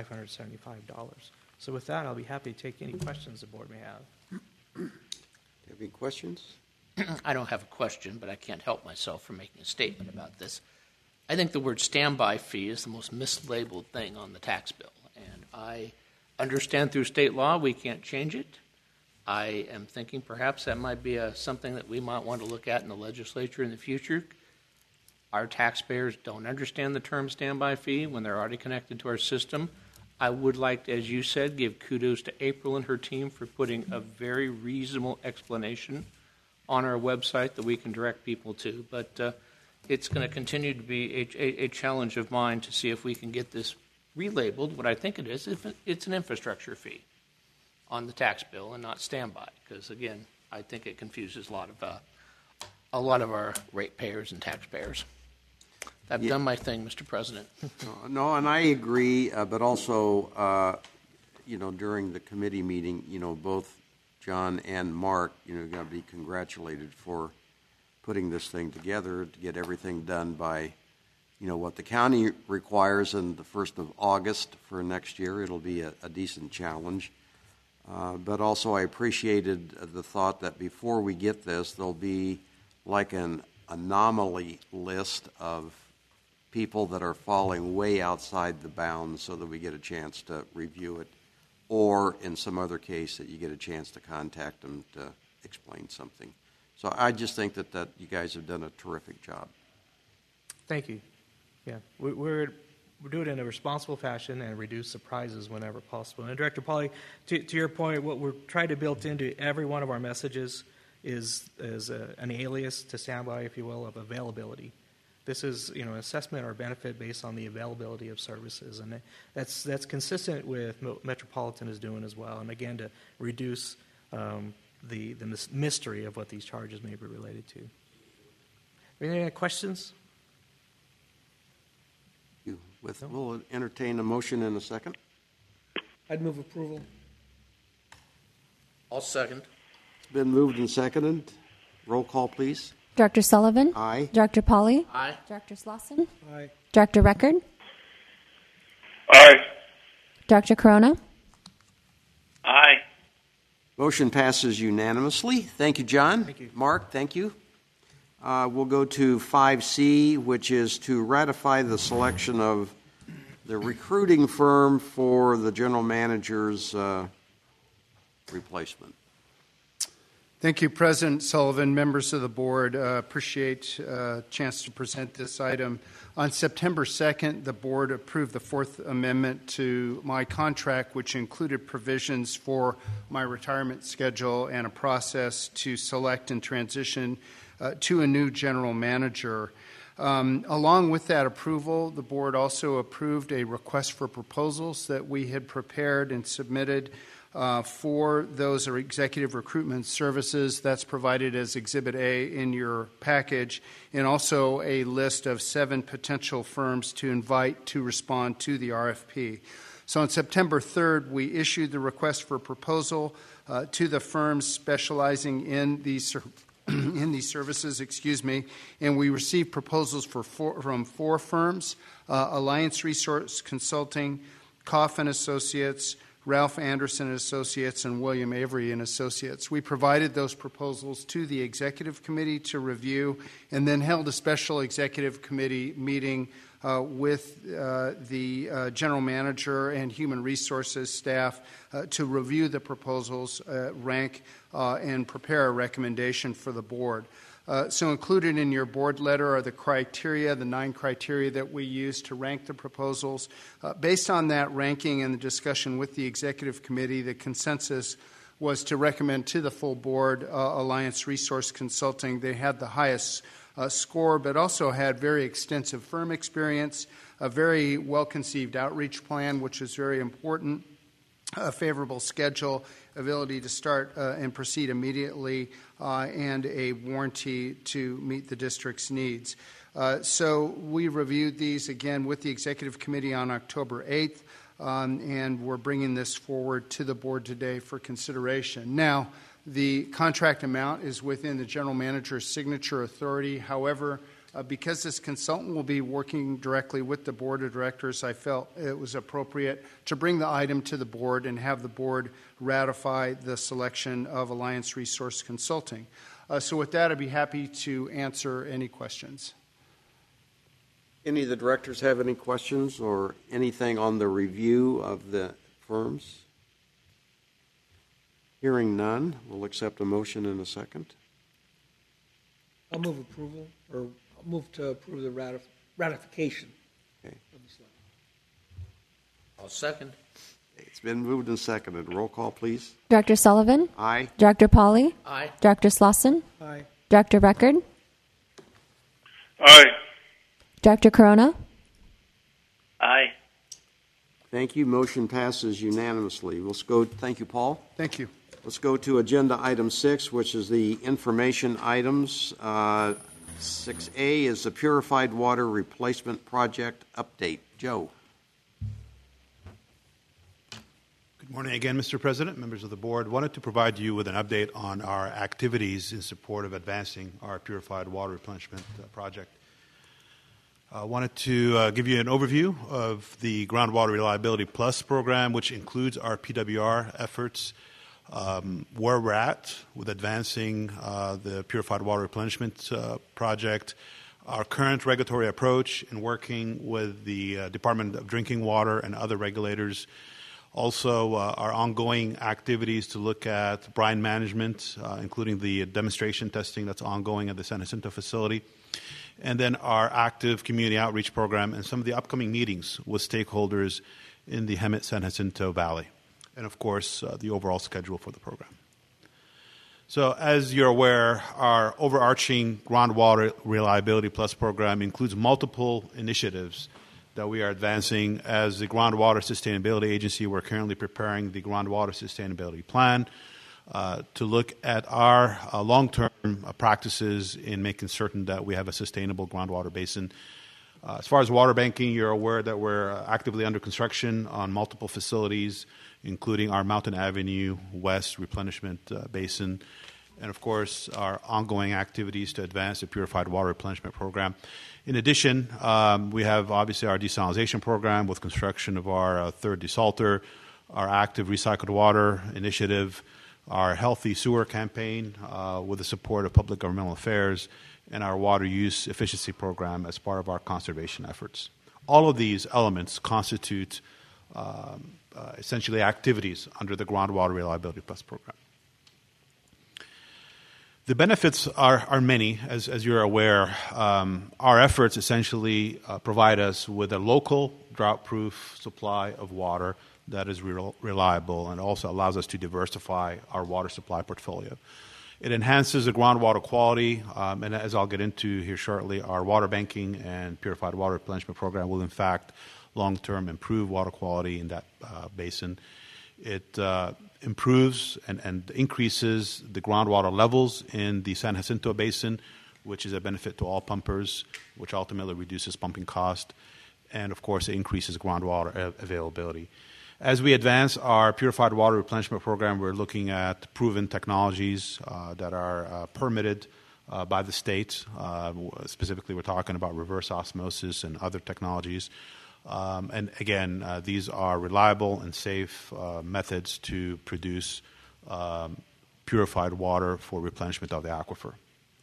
So with that, I'll be happy to take any questions the board may have. Do you have any questions? I don't have a question, but I can't help myself from making a statement about this. I think the word standby fee is the most mislabeled thing on the tax bill, and I understand through state law we can't change it. I am thinking perhaps that might be something that we might want to look at in the legislature in the future. Our taxpayers don't understand the term standby fee when they're already connected to our system. I would like to, as you said, give kudos to April and her team for putting a very reasonable explanation on our website that we can direct people to. But it's going to continue to be a challenge of mine to see if we can get this relabeled. What I think it is, if it's an infrastructure fee on the tax bill and not standby, because again, I think it confuses a lot of our ratepayers and taxpayers. I've done my thing, Mr. President. No, and I agree, but also, during the committee meeting, both John and Mark, got to be congratulated for putting this thing together to get everything done by, what the county requires in the 1st of August for next year. It'll be a decent challenge. But also I appreciated the thought that before we get this, there'll be like an anomaly list of people that are falling way outside the bounds so that we get a chance to review it, or in some other case that you get a chance to contact them to explain something. So I just think that you guys have done a terrific job. Thank you. Yeah, we're doing it in a responsible fashion and reduce surprises whenever possible. And Director Pauly, to your point, what we're trying to build into every one of our messages is an alias to standby, if you will, of availability. This is, an assessment or benefit based on the availability of services, and that's consistent with Metropolitan is doing as well. And again, to reduce the mystery of what these charges may be related to. Any questions? We'll entertain a motion in a second. I'd move approval. I'll second. It's been moved and seconded. Roll call, please. Director Sullivan? Aye. Director Pauly? Aye. Director Slauson? Aye. Director Record? Aye. Director Corona? Aye. Motion passes unanimously. Thank you, John. Thank you. Mark, thank you. We'll go to 5C, which is to ratify the selection of the recruiting firm for the general manager's replacement. Thank you, President Sullivan, members of the board. Appreciate a chance to present this item. On September 2nd, the board approved the Fourth Amendment to my contract, which included provisions for my retirement schedule and a process to select and transition to a new general manager. Along with that approval, the board also approved a request for proposals that we had prepared and submitted for those are executive recruitment services. That's provided as Exhibit A in your package, and also a list of 7 potential firms to invite to respond to the RFP. So on September 3rd, we issued the request for proposal to the firms specializing in these services, and we received proposals from 4 firms, Alliance Resource Consulting, Coffin Associates, Ralph Anderson Associates, and William Avery and Associates. We provided those proposals to the Executive Committee to review and then held a special Executive Committee meeting with the General Manager and Human Resources staff to review the proposals, rank, and prepare a recommendation for the board. So included in your board letter are the criteria, the 9 criteria that we use to rank the proposals. Based on that ranking and the discussion with the Executive Committee, the consensus was to recommend to the full board Alliance Resource Consulting. They had the highest score, but also had very extensive firm experience, a very well-conceived outreach plan, which is very important, a favorable schedule, ability to start and proceed immediately, and a warranty to meet the district's needs. So we reviewed these again with the Executive Committee on October 8th, and we're bringing this forward to the board today for consideration. Now, the contract amount is within the General Manager's signature authority. However, because this consultant will be working directly with the Board of Directors, I felt it was appropriate to bring the item to the board and have the board ratify the selection of Alliance Resource Consulting. So with that, I'd be happy to answer any questions. Any of the directors have any questions or anything on the review of the firms? Hearing none, we'll accept a motion in a second. I'll move approval, or I'll move to approve the ratification. Okay. Of the select. I'll second. It's been moved and seconded. Roll call, please. Director Sullivan? Aye. Director Pauly? Aye. Director Slauson? Aye. Director Record? Aye. Director Corona? Aye. Thank you. Motion passes unanimously. Let's go. Thank you, Paul. Thank you. Let's go to agenda item 6, which is the information items. 6A is the Purified Water Replacement Project update. Joe. Good morning again, Mr. President, members of the board. Wanted to provide you with an update on our activities in support of advancing our Purified Water Replenishment project. I wanted to give you an overview of the Groundwater Reliability Plus program, which includes our PWR efforts, where we're at with advancing the Purified Water Replenishment project, our current regulatory approach in working with the Department of Drinking Water and other regulators, also our ongoing activities to look at brine management, including the demonstration testing that's ongoing at the San Jacinto facility, and then our active community outreach program and some of the upcoming meetings with stakeholders in the Hemet-San Jacinto Valley, and of course, the overall schedule for the program. So as you're aware, our overarching Groundwater Reliability Plus program includes multiple initiatives that we are advancing. As the Groundwater Sustainability Agency, we're currently preparing the Groundwater Sustainability Plan to look at our long-term practices in making certain that we have a sustainable groundwater basin. As far as water banking, you're aware that we're actively under construction on multiple facilities, including our Mountain Avenue West replenishment basin, and of course, our ongoing activities to advance the Purified Water Replenishment Program. In addition, we have obviously our desalination program with construction of our third desalter, our active recycled water initiative, our healthy sewer campaign with the support of Public Governmental Affairs, and our water use efficiency program as part of our conservation efforts. All of these elements constitute essentially activities under the Groundwater Reliability Plus program. The benefits are many, as you're aware. Our efforts essentially provide us with a local, drought-proof supply of water that is reliable and also allows us to diversify our water supply portfolio. It enhances the groundwater quality, and as I'll get into here shortly, our water banking and purified water replenishment program will, in fact, long-term improve water quality in that basin. It improves and increases the groundwater levels in the San Jacinto Basin, which is a benefit to all pumpers, which ultimately reduces pumping cost, and, of course, it increases groundwater availability. As we advance our purified water replenishment program, we're looking at proven technologies that are permitted by the state. Specifically, we're talking about reverse osmosis and other technologies. And again, these are reliable and safe methods to produce purified water for replenishment of the aquifer.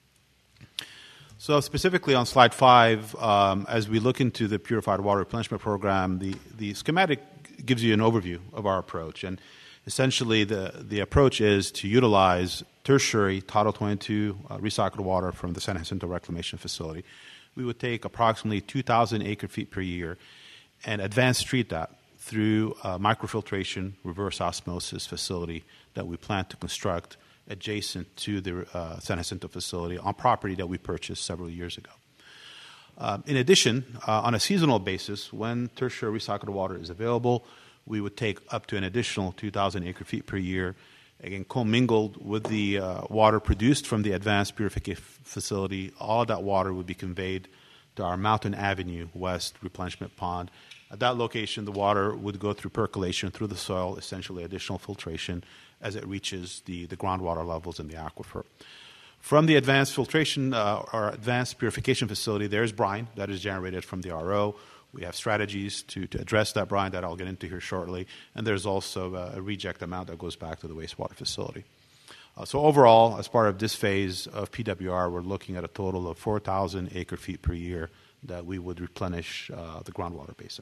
So specifically on slide 5, as we look into the purified water replenishment program, the schematic gives you an overview of our approach. And essentially the approach is to utilize tertiary Title 22 recycled water from the San Jacinto Reclamation Facility. We would take approximately 2,000 acre-feet per year and advance treat that through a microfiltration reverse osmosis facility that we plan to construct adjacent to the San Jacinto facility on property that we purchased several years ago. In addition, on a seasonal basis, when tertiary recycled water is available, we would take up to an additional 2,000 acre-feet per year, again, commingled with the water produced from the advanced purification facility. All of that water would be conveyed to our Mountain Avenue West replenishment pond. At that location, the water would go through percolation through the soil, essentially additional filtration, as it reaches the groundwater levels in the aquifer. From the advanced filtration or advanced purification facility, there's brine that is generated from the RO. We have strategies to address that brine that I'll get into here shortly. And there's also a reject amount that goes back to the wastewater facility. So overall, as part of this phase of PWR, we're looking at a total of 4,000 acre-feet per year that we would replenish the groundwater basin.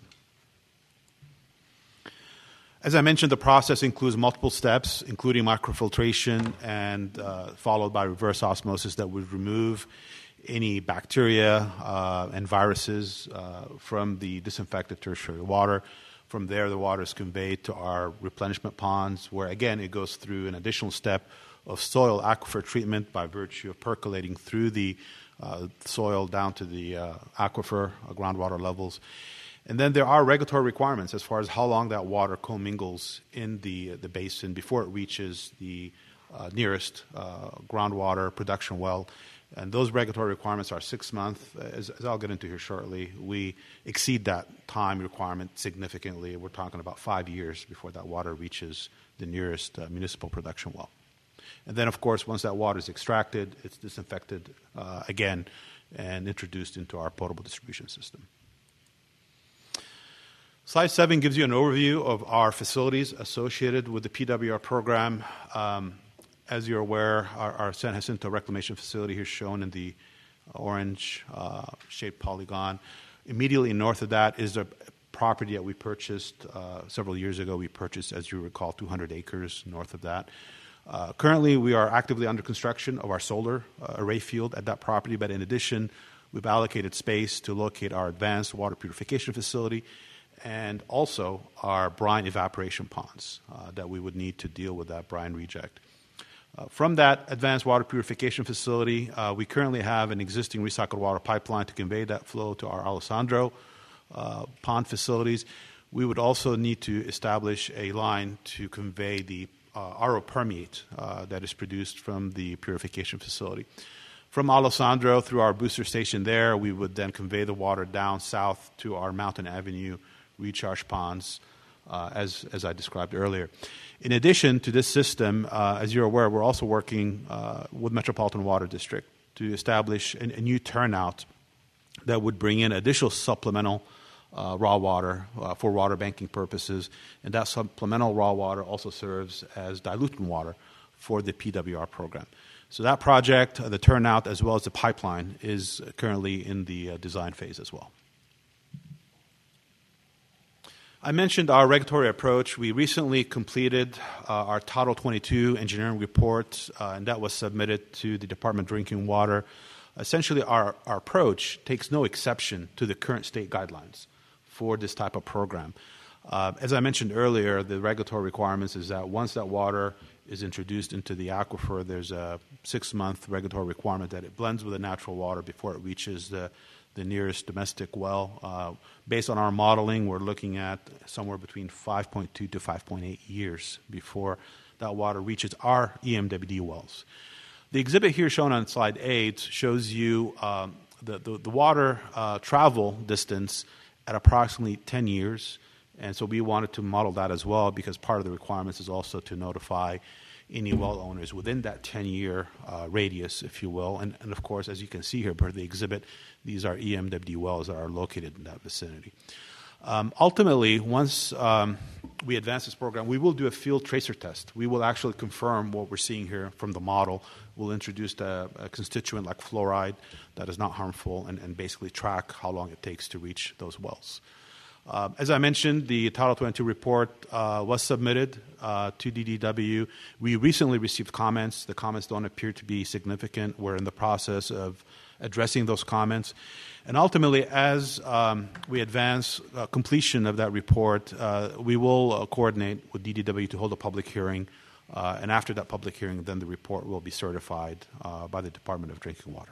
As I mentioned, the process includes multiple steps, including microfiltration and followed by reverse osmosis that would remove any bacteria and viruses from the disinfected tertiary water. From there, the water is conveyed to our replenishment ponds, where, again, it goes through an additional step of soil aquifer treatment by virtue of percolating through the soil down to the aquifer groundwater levels. And then there are regulatory requirements as far as how long that water commingles in the basin before it reaches the nearest groundwater production well. And those regulatory requirements are 6 months. As I'll get into here shortly, we exceed that time requirement significantly. We're talking about 5 years before that water reaches the nearest municipal production well. And then, of course, once that water is extracted, it's disinfected again and introduced into our potable distribution system. Slide 7 gives you an overview of our facilities associated with the PWR program. As you're aware, our San Jacinto Reclamation Facility here shown in the orange shaped polygon. Immediately north of that is a property that we purchased several years ago. We purchased, as you recall, 200 acres north of that. Currently, we are actively under construction of our solar array field at that property, but in addition, we've allocated space to locate our advanced water purification facility and also our brine evaporation ponds that we would need to deal with that brine reject. From that advanced water purification facility, we currently have an existing recycled water pipeline to convey that flow to our Alessandro pond facilities. We would also need to establish a line to convey the RO permeate that is produced from the purification facility. From Alessandro through our booster station there, we would then convey the water down south to our Mountain Avenue recharge ponds, as I described earlier. In addition to this system, as you're aware, we're also working with Metropolitan Water District to establish a new turnout that would bring in additional supplemental raw water for water banking purposes, and that supplemental raw water also serves as diluent water for the PWR program. So that project, the turnout, as well as the pipeline, is currently in the design phase as well. I mentioned our regulatory approach. We recently completed our Title 22 engineering report, and that was submitted to the Department of Drinking Water. Essentially, our approach takes no exception to the current state guidelines for this type of program. As I mentioned earlier, the regulatory requirements is that once that water is introduced into the aquifer, there's a 6-month regulatory requirement that it blends with the natural water before it reaches the nearest domestic well. Based on our modeling, we're looking at somewhere between 5.2 to 5.8 years before that water reaches our EMWD wells. The exhibit here shown on slide 8 shows you the water travel distance at approximately 10 years. And so we wanted to model that as well, because part of the requirements is also to notify any well owners within that 10-year radius, if you will. And of course, as you can see here per the exhibit, these are EMWD wells that are located in that vicinity. Ultimately, once we advance this program, we will do a field tracer test. We will actually confirm what we're seeing here from the model. We'll introduce a constituent like fluoride that is not harmful and basically track how long it takes to reach those wells. As I mentioned, the Title 22 report was submitted to DDW. We recently received comments. The comments don't appear to be significant. We're in the process of addressing those comments. And ultimately, as we advance completion of that report, we will coordinate with DDW to hold a public hearing. And after that public hearing, then the report will be certified by the Department of Drinking Water.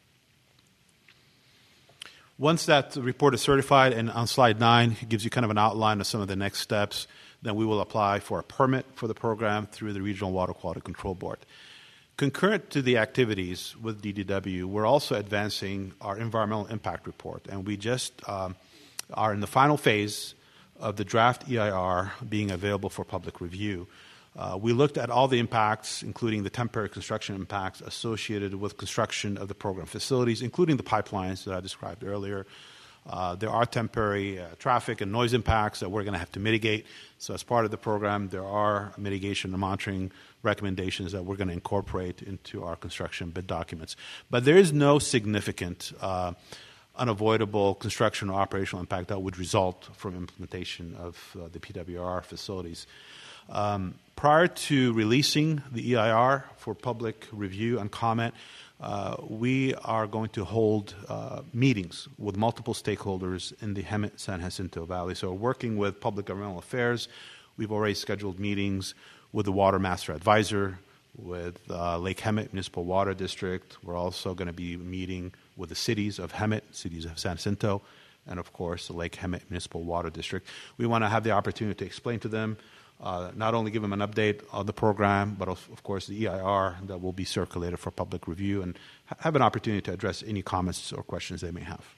Once that report is certified, and on slide 9, it gives you kind of an outline of some of the next steps, then we will apply for a permit for the program through the Regional Water Quality Control Board. Concurrent to the activities with DDW, we're also advancing our environmental impact report, and we just are in the final phase of the draft EIR being available for public review. We looked at all the impacts, including the temporary construction impacts associated with construction of the program facilities, including the pipelines that I described earlier. There are temporary traffic and noise impacts that we're going to have to mitigate. So as part of the program, there are mitigation and monitoring recommendations that we're going to incorporate into our construction bid documents. But there is no significant unavoidable construction or operational impact that would result from implementation of the PWR facilities. Prior to releasing the EIR for public review and comment, we are going to hold meetings with multiple stakeholders in the Hemet-San Jacinto Valley. So working with Public Governmental Affairs, we've already scheduled meetings with the Water Master Advisor, with Lake Hemet Municipal Water District. We're also going to be meeting with the cities of Hemet, cities of San Jacinto, and of course the Lake Hemet Municipal Water District. We want to have the opportunity to explain to them, not only give them an update on the program, but of course the EIR that will be circulated for public review, and have an opportunity to address any comments or questions they may have.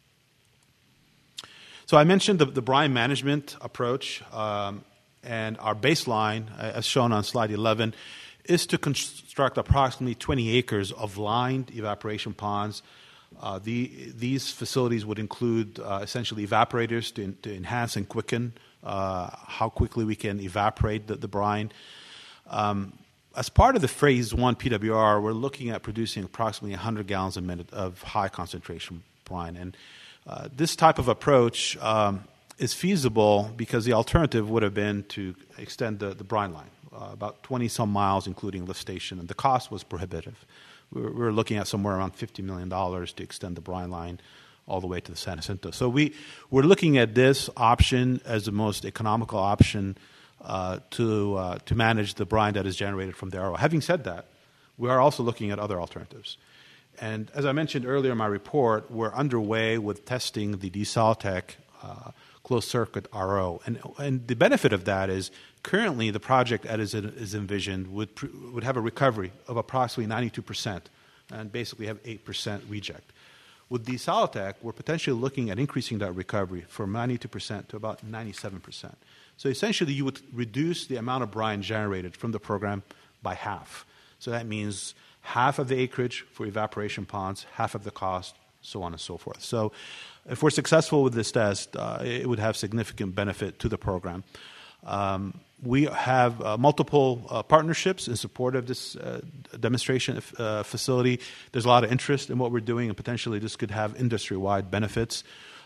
So I mentioned the brine management approach, and our baseline, as shown on slide 11, is to construct approximately 20 acres of lined evaporation ponds. These facilities would include essentially evaporators to enhance and quicken how quickly we can evaporate the brine. As part of the Phase 1 PWR, we're looking at producing approximately 100 gallons a minute of high concentration brine. And this type of approach is feasible because the alternative would have been to extend the brine line, about 20-some miles, including lift station, and the cost was prohibitive. We were looking at somewhere around $50 million to extend the brine line all the way to the San Jacinto. So we're looking at this option as the most economical option to manage the brine that is generated from the RO. Having said that, we are also looking at other alternatives. And as I mentioned earlier in my report, we're underway with testing the Desaltec closed-circuit RO. And the benefit of that is currently the project as it is envisioned would have a recovery of approximately 92% and basically have 8% reject. With Desaltec, we're potentially looking at increasing that recovery from 92% to about 97%. So essentially, you would reduce the amount of brine generated from the program by half. So that means half of the acreage for evaporation ponds, half of the cost, so on and so forth. So if we're successful with this test, it would have significant benefit to the program. We have multiple partnerships in support of this demonstration facility. There's a lot of interest in what we're doing, and potentially this could have industry-wide benefits.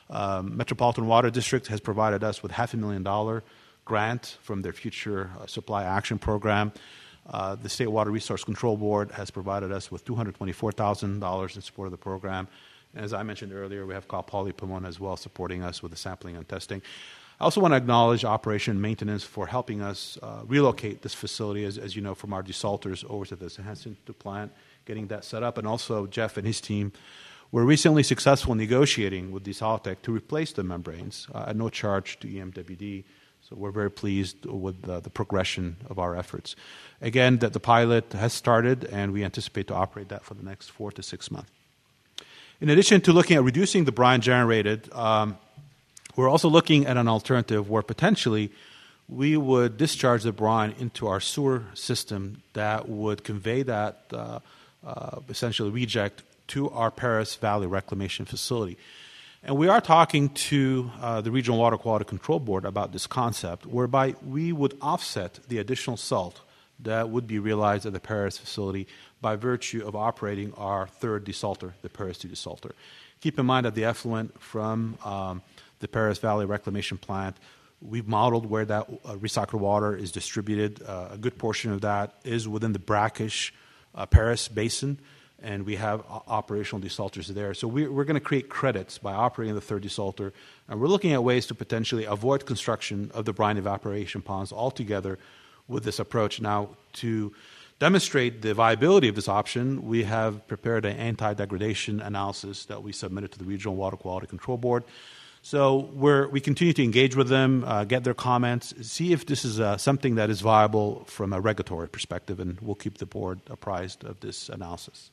Metropolitan Water District has provided us with $500,000 grant from their Future Supply Action Program. The State Water Resource Control Board has provided us with $224,000 in support of the program. And as I mentioned earlier, we have Cal Poly Pomona as well supporting us with the sampling and testing. I also want to acknowledge Operation and Maintenance for helping us relocate this facility, as you know, from our desalters over to the San Jacinto plant, getting that set up. And also Jeff and his team were recently successful in negotiating with Desaltec to replace the membranes at no charge to EMWD. So we're very pleased with the progression of our efforts. Again, that the pilot has started, and we anticipate to operate that for the next 4 to 6 months. In addition to looking at reducing the brine generated, we're also looking at an alternative where potentially we would discharge the brine into our sewer system that would convey that essentially reject to our Paris Valley Reclamation Facility. And we are talking to the Regional Water Quality Control Board about this concept, whereby we would offset the additional salt that would be realized at the Paris facility by virtue of operating our third desalter, the Paris 2 desalter. Keep in mind that the effluent from the Paris Valley Reclamation Plant, we've modeled where that recycled water is distributed. A good portion of that is within the brackish Paris Basin, and we have operational desalters there. So we're going to create credits by operating the third desalter, and we're looking at ways to potentially avoid construction of the brine evaporation ponds altogether with this approach. Now, to demonstrate the viability of this option, we have prepared an anti-degradation analysis that we submitted to the Regional Water Quality Control Board. So we continue to engage with them, get their comments, see if this is something that is viable from a regulatory perspective, and we'll keep the board apprised of this analysis.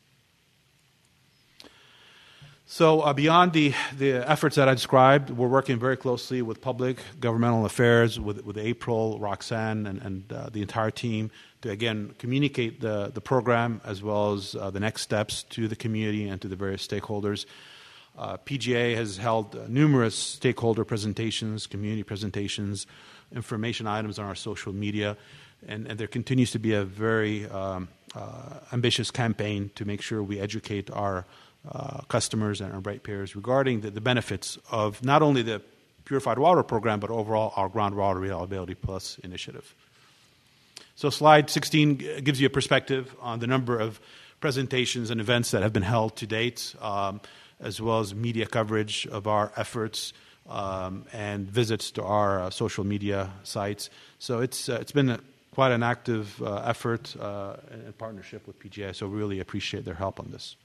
So beyond the efforts that I described, we're working very closely with public governmental affairs, with April, Roxanne, and the entire team to, again, communicate the program as well as the next steps to the community and to the various stakeholders. PGA has held numerous stakeholder presentations, community presentations, information items on our social media, and there continues to be a very ambitious campaign to make sure we educate our customers and our ratepayers regarding the benefits of not only the Purified Water Program, but overall our Groundwater Reliability Plus initiative. So slide 16 gives you a perspective on the number of presentations and events that have been held to date, as well as media coverage of our efforts and visits to our social media sites. So it's been quite an active effort in partnership with PGA, so we really appreciate their help on this.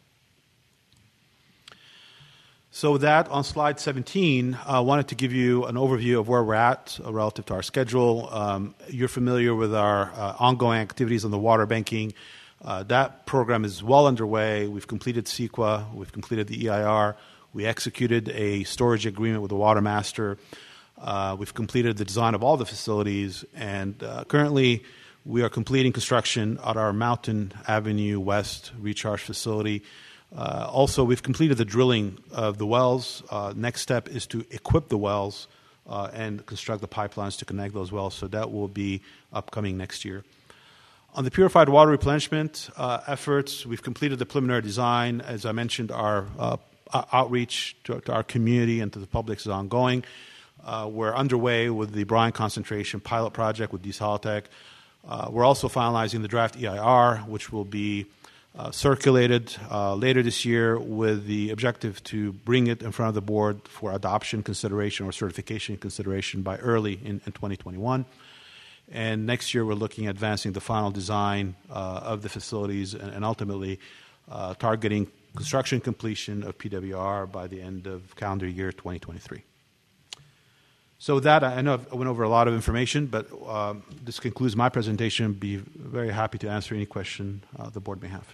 So with that, on slide 17, I wanted to give you an overview of where we're at relative to our schedule. You're familiar with our ongoing activities on the water banking. That program is well underway. We've completed CEQA. We've completed the EIR. We executed a storage agreement with the Water Master. We've completed the design of all the facilities. And currently, we are completing construction at our Mountain Avenue West recharge facility. Also, we've completed the drilling of the wells. Next step is to equip the wells and construct the pipelines to connect those wells. So that will be upcoming next year. On the purified water replenishment efforts, we've completed the preliminary design. As I mentioned, our outreach to our community and to the public is ongoing. We're underway with the brine concentration pilot project with Desaltec. We're also finalizing the draft EIR, which will be circulated later this year with the objective to bring it in front of the board for adoption consideration or certification consideration by early in 2021. And next year we're looking at advancing the final design of the facilities and ultimately targeting construction completion of PWR by the end of calendar year 2023. So with that, I know I went over a lot of information, but this concludes my presentation. I'd be very happy to answer any question the board may have.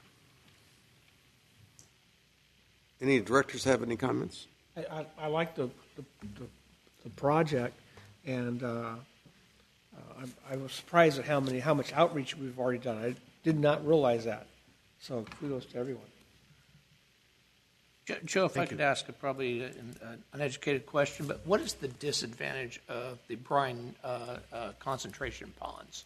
Any directors have any comments? I like the project, and I was surprised at how much outreach we've already done. I did not realize that. So kudos to everyone. Joe, if I could ask probably an uneducated question, but what is the disadvantage of the brine concentration ponds?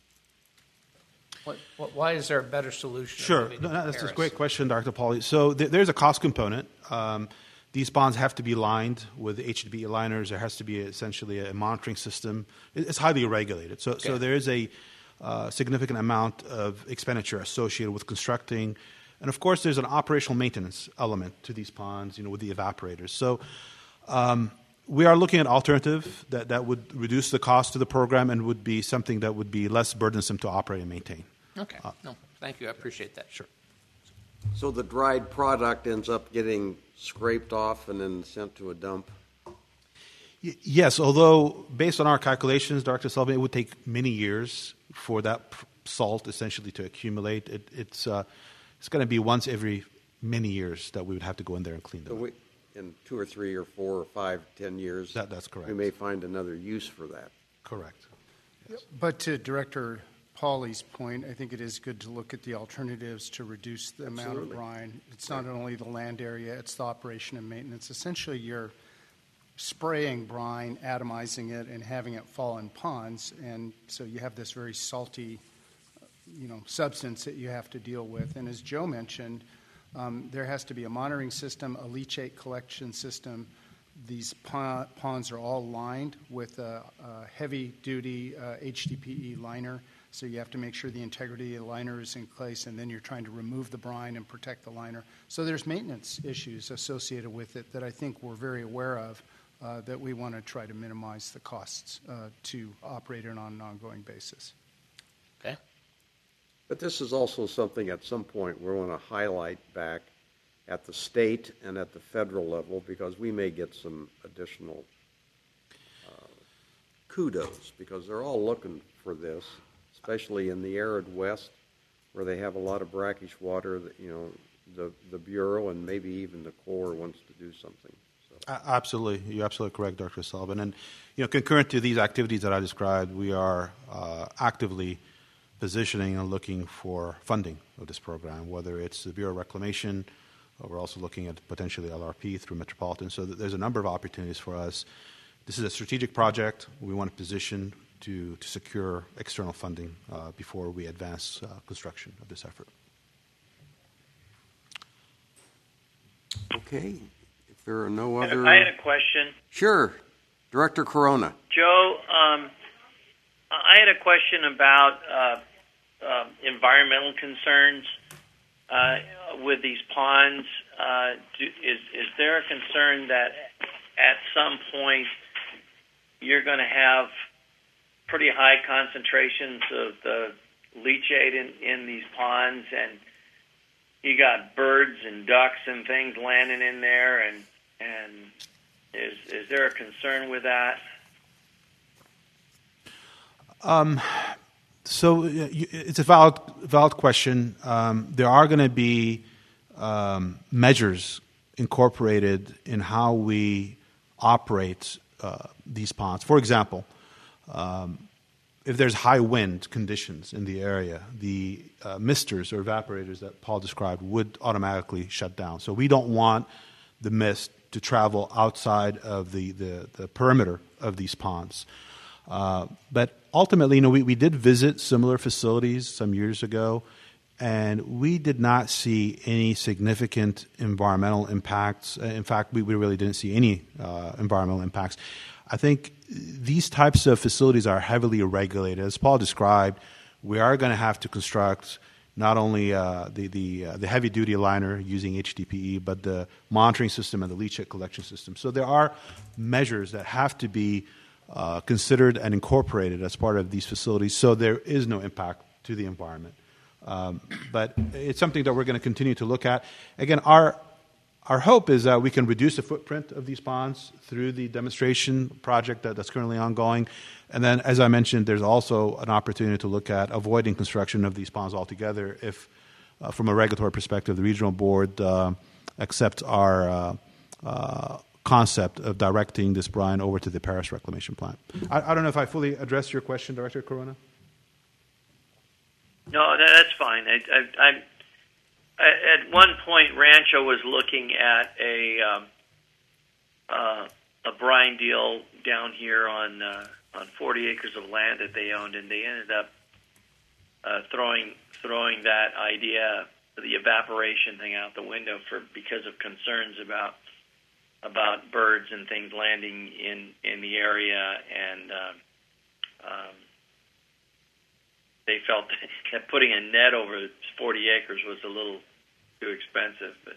Why is there a better solution? Sure. That's a great question, Dr. Pauly. So there's a cost component. These ponds have to be lined with HDPE liners. There has to be essentially a monitoring system. It's highly regulated. So there is a significant amount of expenditure associated with constructing. And, of course, there's an operational maintenance element to these ponds, with the evaporators. So we are looking at alternative that would reduce the cost of the program and would be something that would be less burdensome to operate and maintain. Okay. No, thank you. I appreciate that. Sure. So the dried product ends up getting scraped off and then sent to a dump? Yes, although based on our calculations, Dr. Sullivan, it would take many years for that salt essentially to accumulate. It's going to be once every many years that we would have to go in there and clean them. In 2 or 3 or 4 or 5, 10 years, that's correct. We may find another use for that. Correct. Yes. But to Director Pauly's point, I think it is good to look at the alternatives to reduce the amount of brine. It's not only the land area, it's the operation and maintenance. Essentially, you're spraying brine, atomizing it, and having it fall in ponds, and so you have this very salty, substance that you have to deal with. And as Joe mentioned, there has to be a monitoring system, a leachate collection system. These ponds are all lined with a heavy-duty HDPE liner, so you have to make sure the integrity of the liner is in place, and then you're trying to remove the brine and protect the liner. So there's maintenance issues associated with it that I think we're very aware of, that we want to try to minimize the costs to operate it on an ongoing basis. Okay. But this is also something at some point we want to highlight back at the state and at the federal level, because we may get some additional kudos, because they're all looking for this, especially in the arid West where they have a lot of brackish water. That, the Bureau and maybe even the Corps wants to do something. So. Absolutely. You're absolutely correct, Dr. Sullivan. And concurrent to these activities that I described, we are actively positioning and looking for funding of this program, whether it's the Bureau of Reclamation, or we're also looking at potentially LRP through Metropolitan. So there's a number of opportunities for us. This is a strategic project. We want to position to secure external funding before we advance construction of this effort. Okay. If there are no other... I had a question. Sure. Director Corona. Joe, I had a question about environmental concerns with these ponds. Is there a concern that at some point you're going to have pretty high concentrations of the leachate in these ponds, and you got birds and ducks and things landing in there, and is there a concern with that? So it's a valid question. There are going to be measures incorporated in how we operate these ponds. For example, if there's high wind conditions in the area, the misters or evaporators that Paul described would automatically shut down. So we don't want the mist to travel outside of the perimeter of these ponds. But ultimately, we did visit similar facilities some years ago, and we did not see any significant environmental impacts. In fact, we really didn't see any environmental impacts. I think these types of facilities are heavily regulated. As Paul described, we are going to have to construct not only the heavy-duty liner using HDPE, but the monitoring system and the leachate collection system. So there are measures that have to be considered and incorporated as part of these facilities, so there is no impact to the environment. But it's something that we're going to continue to look at. Again, our hope is that we can reduce the footprint of these ponds through the demonstration project that's currently ongoing. And then, as I mentioned, there's also an opportunity to look at avoiding construction of these ponds altogether if, from a regulatory perspective, the regional board accepts our concept of directing this brine over to the Paris reclamation plant. I don't know if I fully addressed your question, Director Corona. No, that's fine. At one point, Rancho was looking at a brine deal down here on 40 acres of land that they owned, and they ended up throwing that idea, the evaporation thing, out the window because of concerns about about birds and things landing in the area, and they felt that putting a net over 40 acres was a little too expensive. But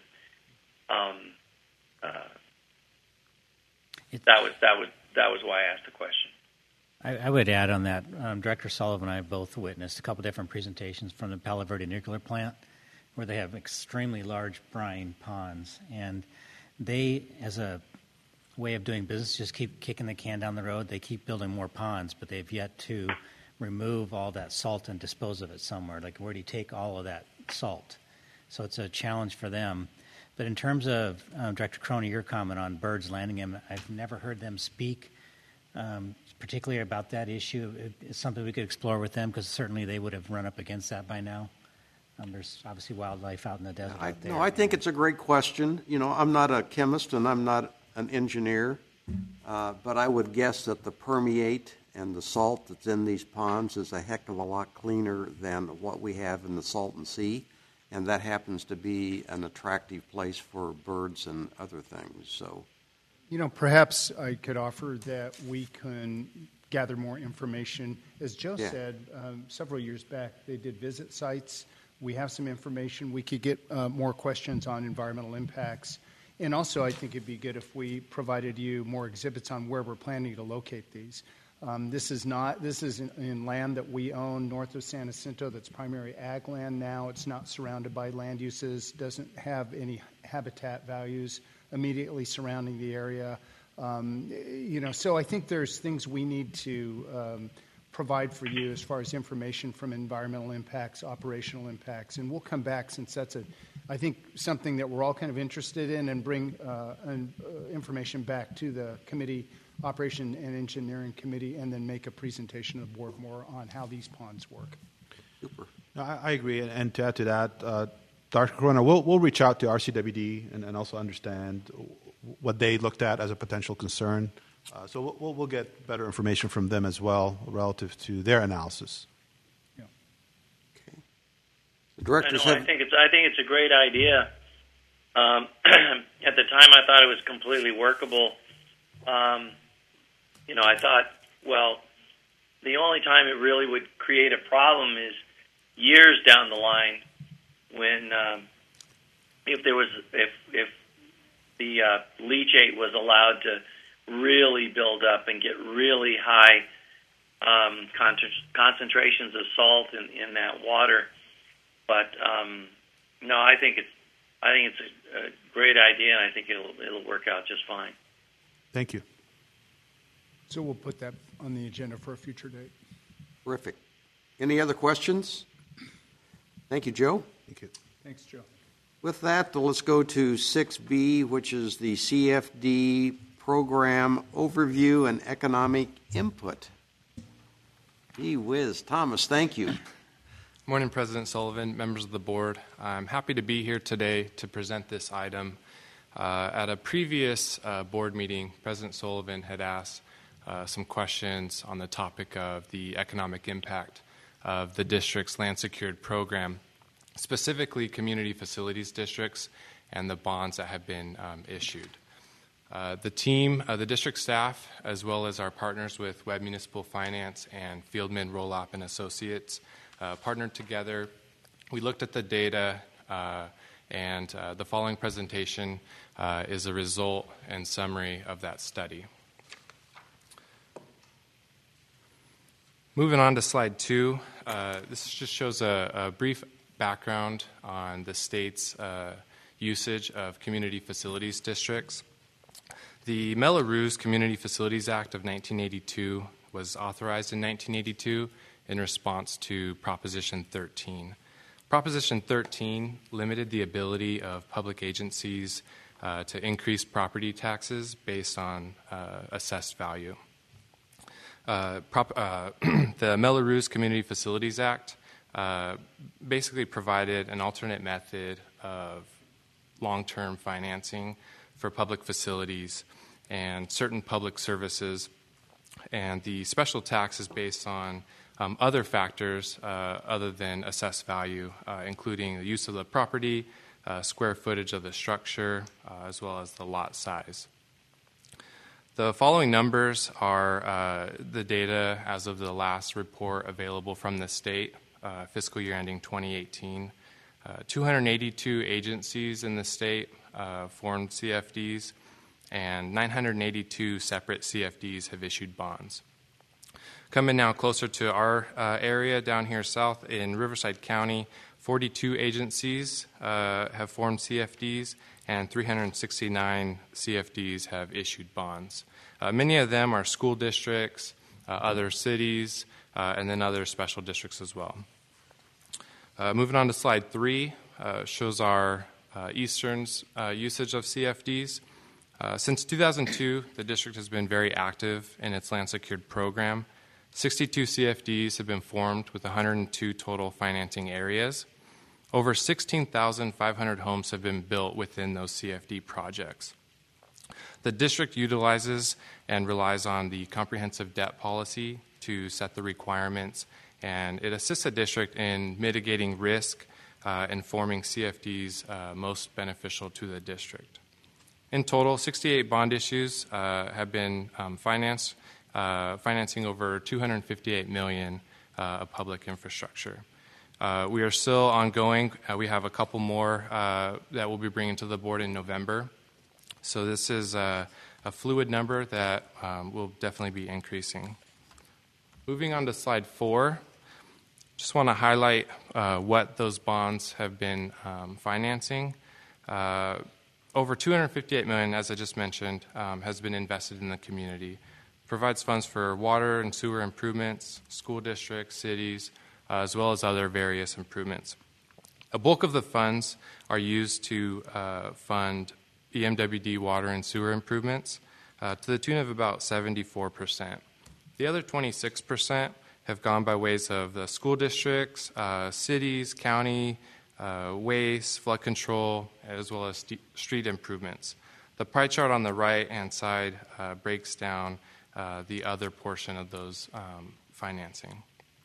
that was why I asked the question. I would add on that, Director Sullivan and I have both witnessed a couple different presentations from the Palo Verde nuclear plant, where they have extremely large brine ponds, and they, as a way of doing business, just keep kicking the can down the road. They keep building more ponds, but they've yet to remove all that salt and dispose of it somewhere. Like, where do you take all of that salt? So it's a challenge for them. But in terms of, Director Croney, your comment on birds landing them, I've never heard them speak particularly about that issue. It's something we could explore with them, because certainly they would have run up against that by now. There's obviously wildlife out in the desert out there. No, I think it's a great question. You know, I'm not a chemist and I'm not an engineer, but I would guess that the permeate and the salt that's in these ponds is a heck of a lot cleaner than what we have in the Salton Sea, and that happens to be an attractive place for birds and other things. So, you know, perhaps I could offer that we can gather more information. As Joe said, several years back, they did visit sites. We have some information. We could get more questions on environmental impacts. And also, I think it'd be good if we provided you more exhibits on where we're planning to locate these. This is in land that we own north of San Jacinto that's primary ag land now. It's not surrounded by land uses, doesn't have any habitat values immediately surrounding the area. You know, so I think there's things we need to provide for you as far as information from environmental impacts, operational impacts, and we'll come back, since that's I think something that we're all kind of interested in, and bring information back to the committee, Operation and Engineering Committee, and then make a presentation to the board more on how these ponds work. Super. No, I agree, and to add to that, Dr. Corona, we'll reach out to RCWD and also understand what they looked at as a potential concern. So we'll get better information from them as well relative to their analysis. Yeah. Okay. The directors I think it's a great idea. At the time, I thought it was completely workable. You know, I thought, well, the only time it really would create a problem is years down the line, when if the leachate was allowed to really build up and get really high concentrations of salt in that water. But no, I think it's a great idea, and I think it'll work out just fine. Thank you. So we'll put that on the agenda for a future date. Terrific. Any other questions? Thank you, Joe. Thank you. Thanks, Joe. With that, let's go to 6B, which is the CFD program overview and economic input. Gee whiz. Thomas, thank you. Morning, President Sullivan, members of the board. I'm happy to be here today to present this item. At a previous board meeting, President Sullivan had asked some questions on the topic of the economic impact of the district's land secured program, specifically community facilities districts and the bonds that have been issued. The team, the district staff, as well as our partners with Webb Municipal Finance and Fieldman Rollop and Associates, partnered together. We looked at the data, and the following presentation is a result and summary of that study. Moving on to slide 2, this just shows a brief background on the state's usage of community facilities districts. The Mello-Roos Community Facilities Act of 1982 was authorized in 1982 in response to Proposition 13. Proposition 13 limited the ability of public agencies to increase property taxes based on assessed value. The Mello-Roos Community Facilities Act basically provided an alternate method of long-term financing for public facilities and certain public services, and the special tax is based on other factors other than assessed value, including the use of the property, square footage of the structure, as well as the lot size. The following numbers are the data as of the last report available from the state, fiscal year ending 2018. 282 agencies in the state formed CFDs, and 982 separate CFDs have issued bonds. Coming now closer to our area down here south in Riverside County, 42 agencies have formed CFDs, and 369 CFDs have issued bonds. Many of them are school districts, other cities, and then other special districts as well. Moving on to slide 3, shows our Eastern's usage of CFDs. Since 2002, the district has been very active in its land secured program. 62 CFDs have been formed with 102 total financing areas. Over 16,500 homes have been built within those CFD projects. The district utilizes and relies on the comprehensive debt policy to set the requirements, and it assists the district in mitigating risk and forming CFDs most beneficial to the district. In total, 68 bond issues have been financed, financing over $258 million of public infrastructure. We are still ongoing. We have a couple more that we'll be bringing to the board in November. So this is a fluid number that will definitely be increasing. Moving on to slide 4, just want to highlight what those bonds have been financing. Over $258 million, as I just mentioned, has been invested in the community. Provides funds for water and sewer improvements, school districts, cities, as well as other various improvements. A bulk of the funds are used to fund EMWD water and sewer improvements to the tune of about 74%. The other 26% have gone by ways of the school districts, cities, county, waste, flood control, as well as street improvements. The pie chart on the right-hand side breaks down the other portion of those financing.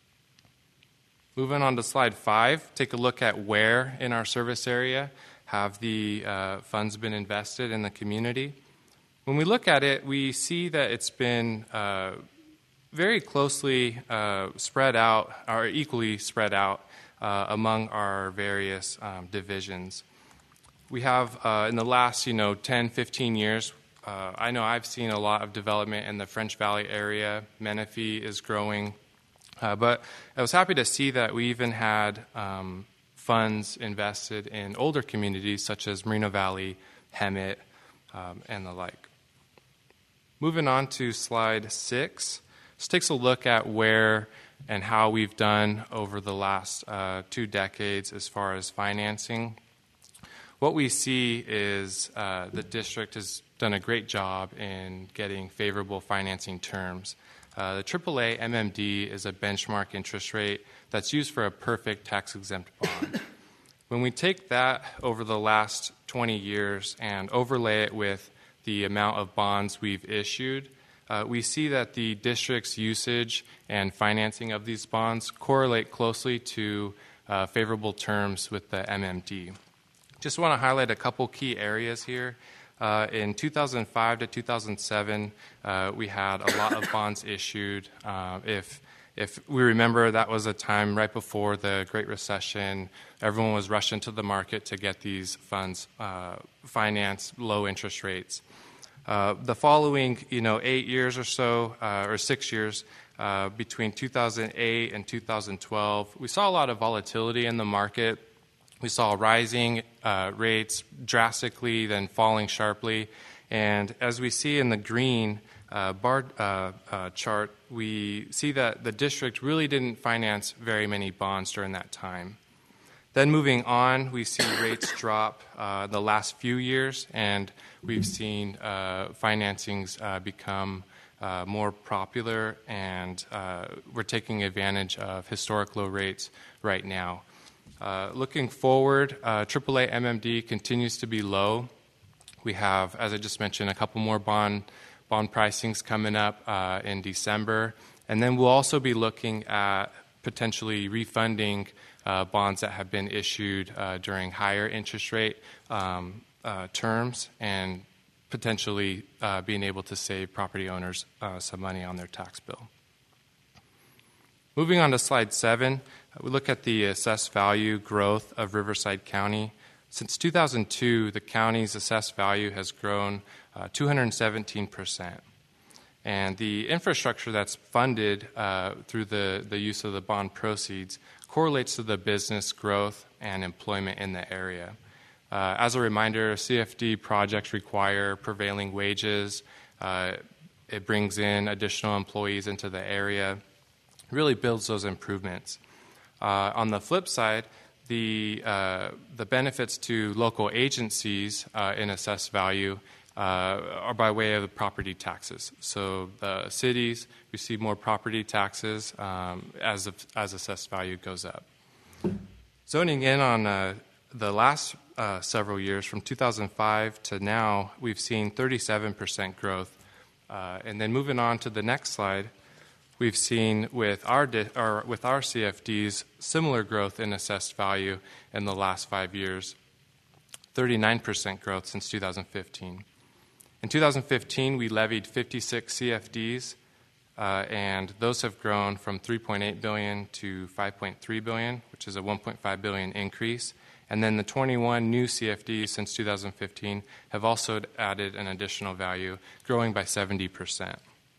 Moving on to slide 5, take a look at where in our service area have the funds been invested in the community. When we look at it, we see that it's been very closely spread out, or equally spread out among our various divisions. We have, in the last 10, 15 years, I know I've seen a lot of development in the French Valley area. Menifee is growing. But I was happy to see that we even had funds invested in older communities such as Moreno Valley, Hemet, and the like. Moving on to slide 6, this takes a look at where and how we've done over the last 2 decades as far as financing. What we see is the district has done a great job in getting favorable financing terms. The AAA MMD is a benchmark interest rate that's used for a perfect tax-exempt bond. When we take that over the last 20 years and overlay it with the amount of bonds we've issued, we see that the district's usage and financing of these bonds correlate closely to favorable terms with the MMD. Just want to highlight a couple key areas here. In 2005 to 2007, we had a lot of bonds issued. If we remember, that was a time right before the Great Recession. Everyone was rushing to the market to get these funds financed, low interest rates. The following, 8 years or so, or 6 years, between 2008 and 2012, we saw a lot of volatility in the market. We saw rising rates drastically, then falling sharply. And as we see in the green bar chart, we see that the district really didn't finance very many bonds during that time. Then moving on, we see rates drop the last few years, and we've seen financings become more popular, and we're taking advantage of historic low rates right now. Looking forward, AAA MMD continues to be low. We have, as I just mentioned, a couple more bond pricings coming up in December. And then we'll also be looking at potentially refunding bonds that have been issued during higher interest rate terms. And potentially being able to save property owners some money on their tax bill. Moving on to slide 7, we look at the assessed value growth of Riverside County. Since 2002, the county's assessed value has grown 217%. And the infrastructure that's funded through the use of the bond proceeds correlates to the business growth and employment in the area. As a reminder, CFD projects require prevailing wages. It brings in additional employees into the area, really builds those improvements. On the flip side, the benefits to local agencies in assessed value are by way of property taxes. So the cities receive more property taxes as assessed value goes up. Zoning in on the last several years, from 2005 to now, we've seen 37% growth. And then moving on to the next slide, we've seen with our CFDs similar growth in assessed value in the last 5 years, 39% growth since 2015. In 2015, we levied 56 CFDs, and those have grown from $3.8 billion to $5.3 billion, which is a $1.5 billion increase. And then the 21 new CFDs since 2015 have also added an additional value, growing by 70%.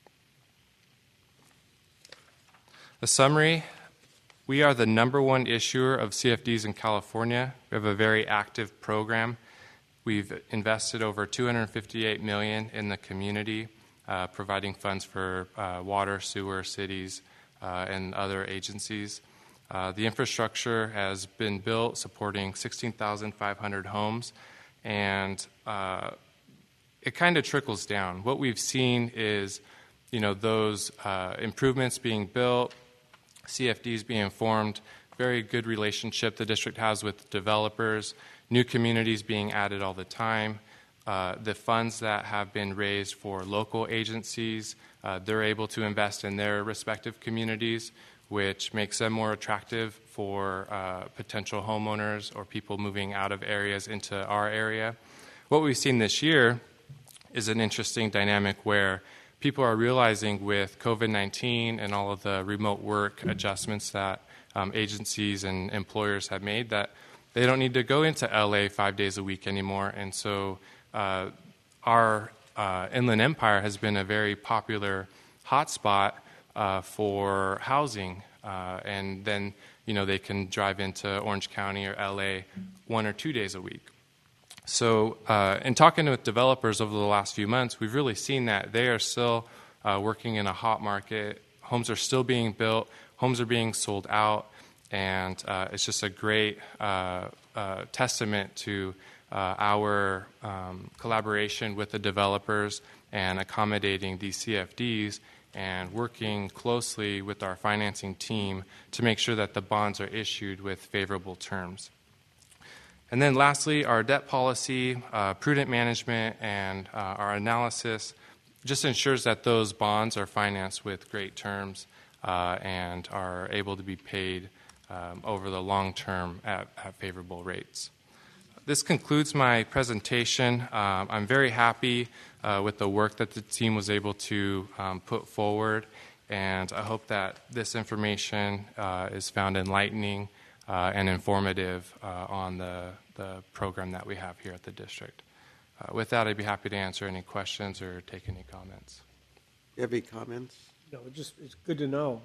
A summary: we are the #1 issuer of CFDs in California. We have a very active program. We've invested over $258 million in the community, providing funds for water, sewer, cities, and other agencies. The infrastructure has been built supporting 16,500 homes, and it kind of trickles down. What we've seen is, those improvements being built, CFDs being formed, very good relationship the district has with developers, new communities being added all the time. The funds that have been raised for local agencies, they're able to invest in their respective communities, which makes them more attractive for potential homeowners or people moving out of areas into our area. What we've seen this year is an interesting dynamic where people are realizing with COVID-19 and all of the remote work adjustments that agencies and employers have made, that they don't need to go into LA 5 days a week anymore. And so our Inland Empire has been a very popular hotspot for housing. And then, they can drive into Orange County or LA 1 or 2 days a week. So in talking with developers over the last few months, we've really seen that they are still working in a hot market. Homes are still being built. Homes are being sold out. And it's just a great testament to our collaboration with the developers and accommodating these CFDs and working closely with our financing team to make sure that the bonds are issued with favorable terms. And then lastly, our debt policy, prudent management, and our analysis just ensures that those bonds are financed with great terms and are able to be paid over the long term at favorable rates. This concludes my presentation. I'm very happy with the work that the team was able to put forward, and I hope that this information is found enlightening and informative on the program that we have here at the district. With that, I'd be happy to answer any questions or take any comments. You have any comments? No, it's good to know.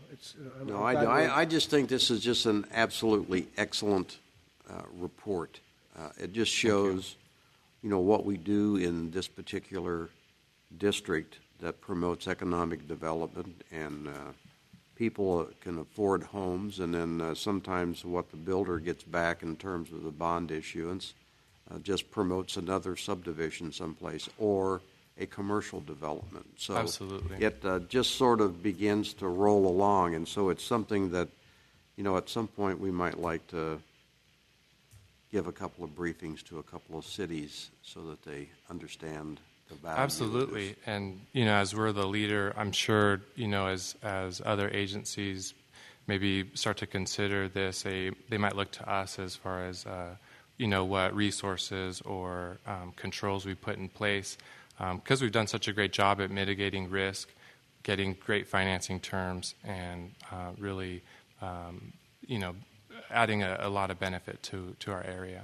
I just think this is just an absolutely excellent report. It just shows, what we do in this particular district that promotes economic development and people can afford homes, and then sometimes what the builder gets back in terms of the bond issuance just promotes another subdivision someplace or a commercial development. So absolutely. It just sort of begins to roll along, and so it's something that, at some point we might like to give a couple of briefings to a couple of cities so that they understand the value. Absolutely. And, as we're the leader, I'm sure, as other agencies maybe start to consider this, they might look to us as far as, what resources or controls we put in place because we've done such a great job at mitigating risk, getting great financing terms, and really, adding a lot of benefit to our area.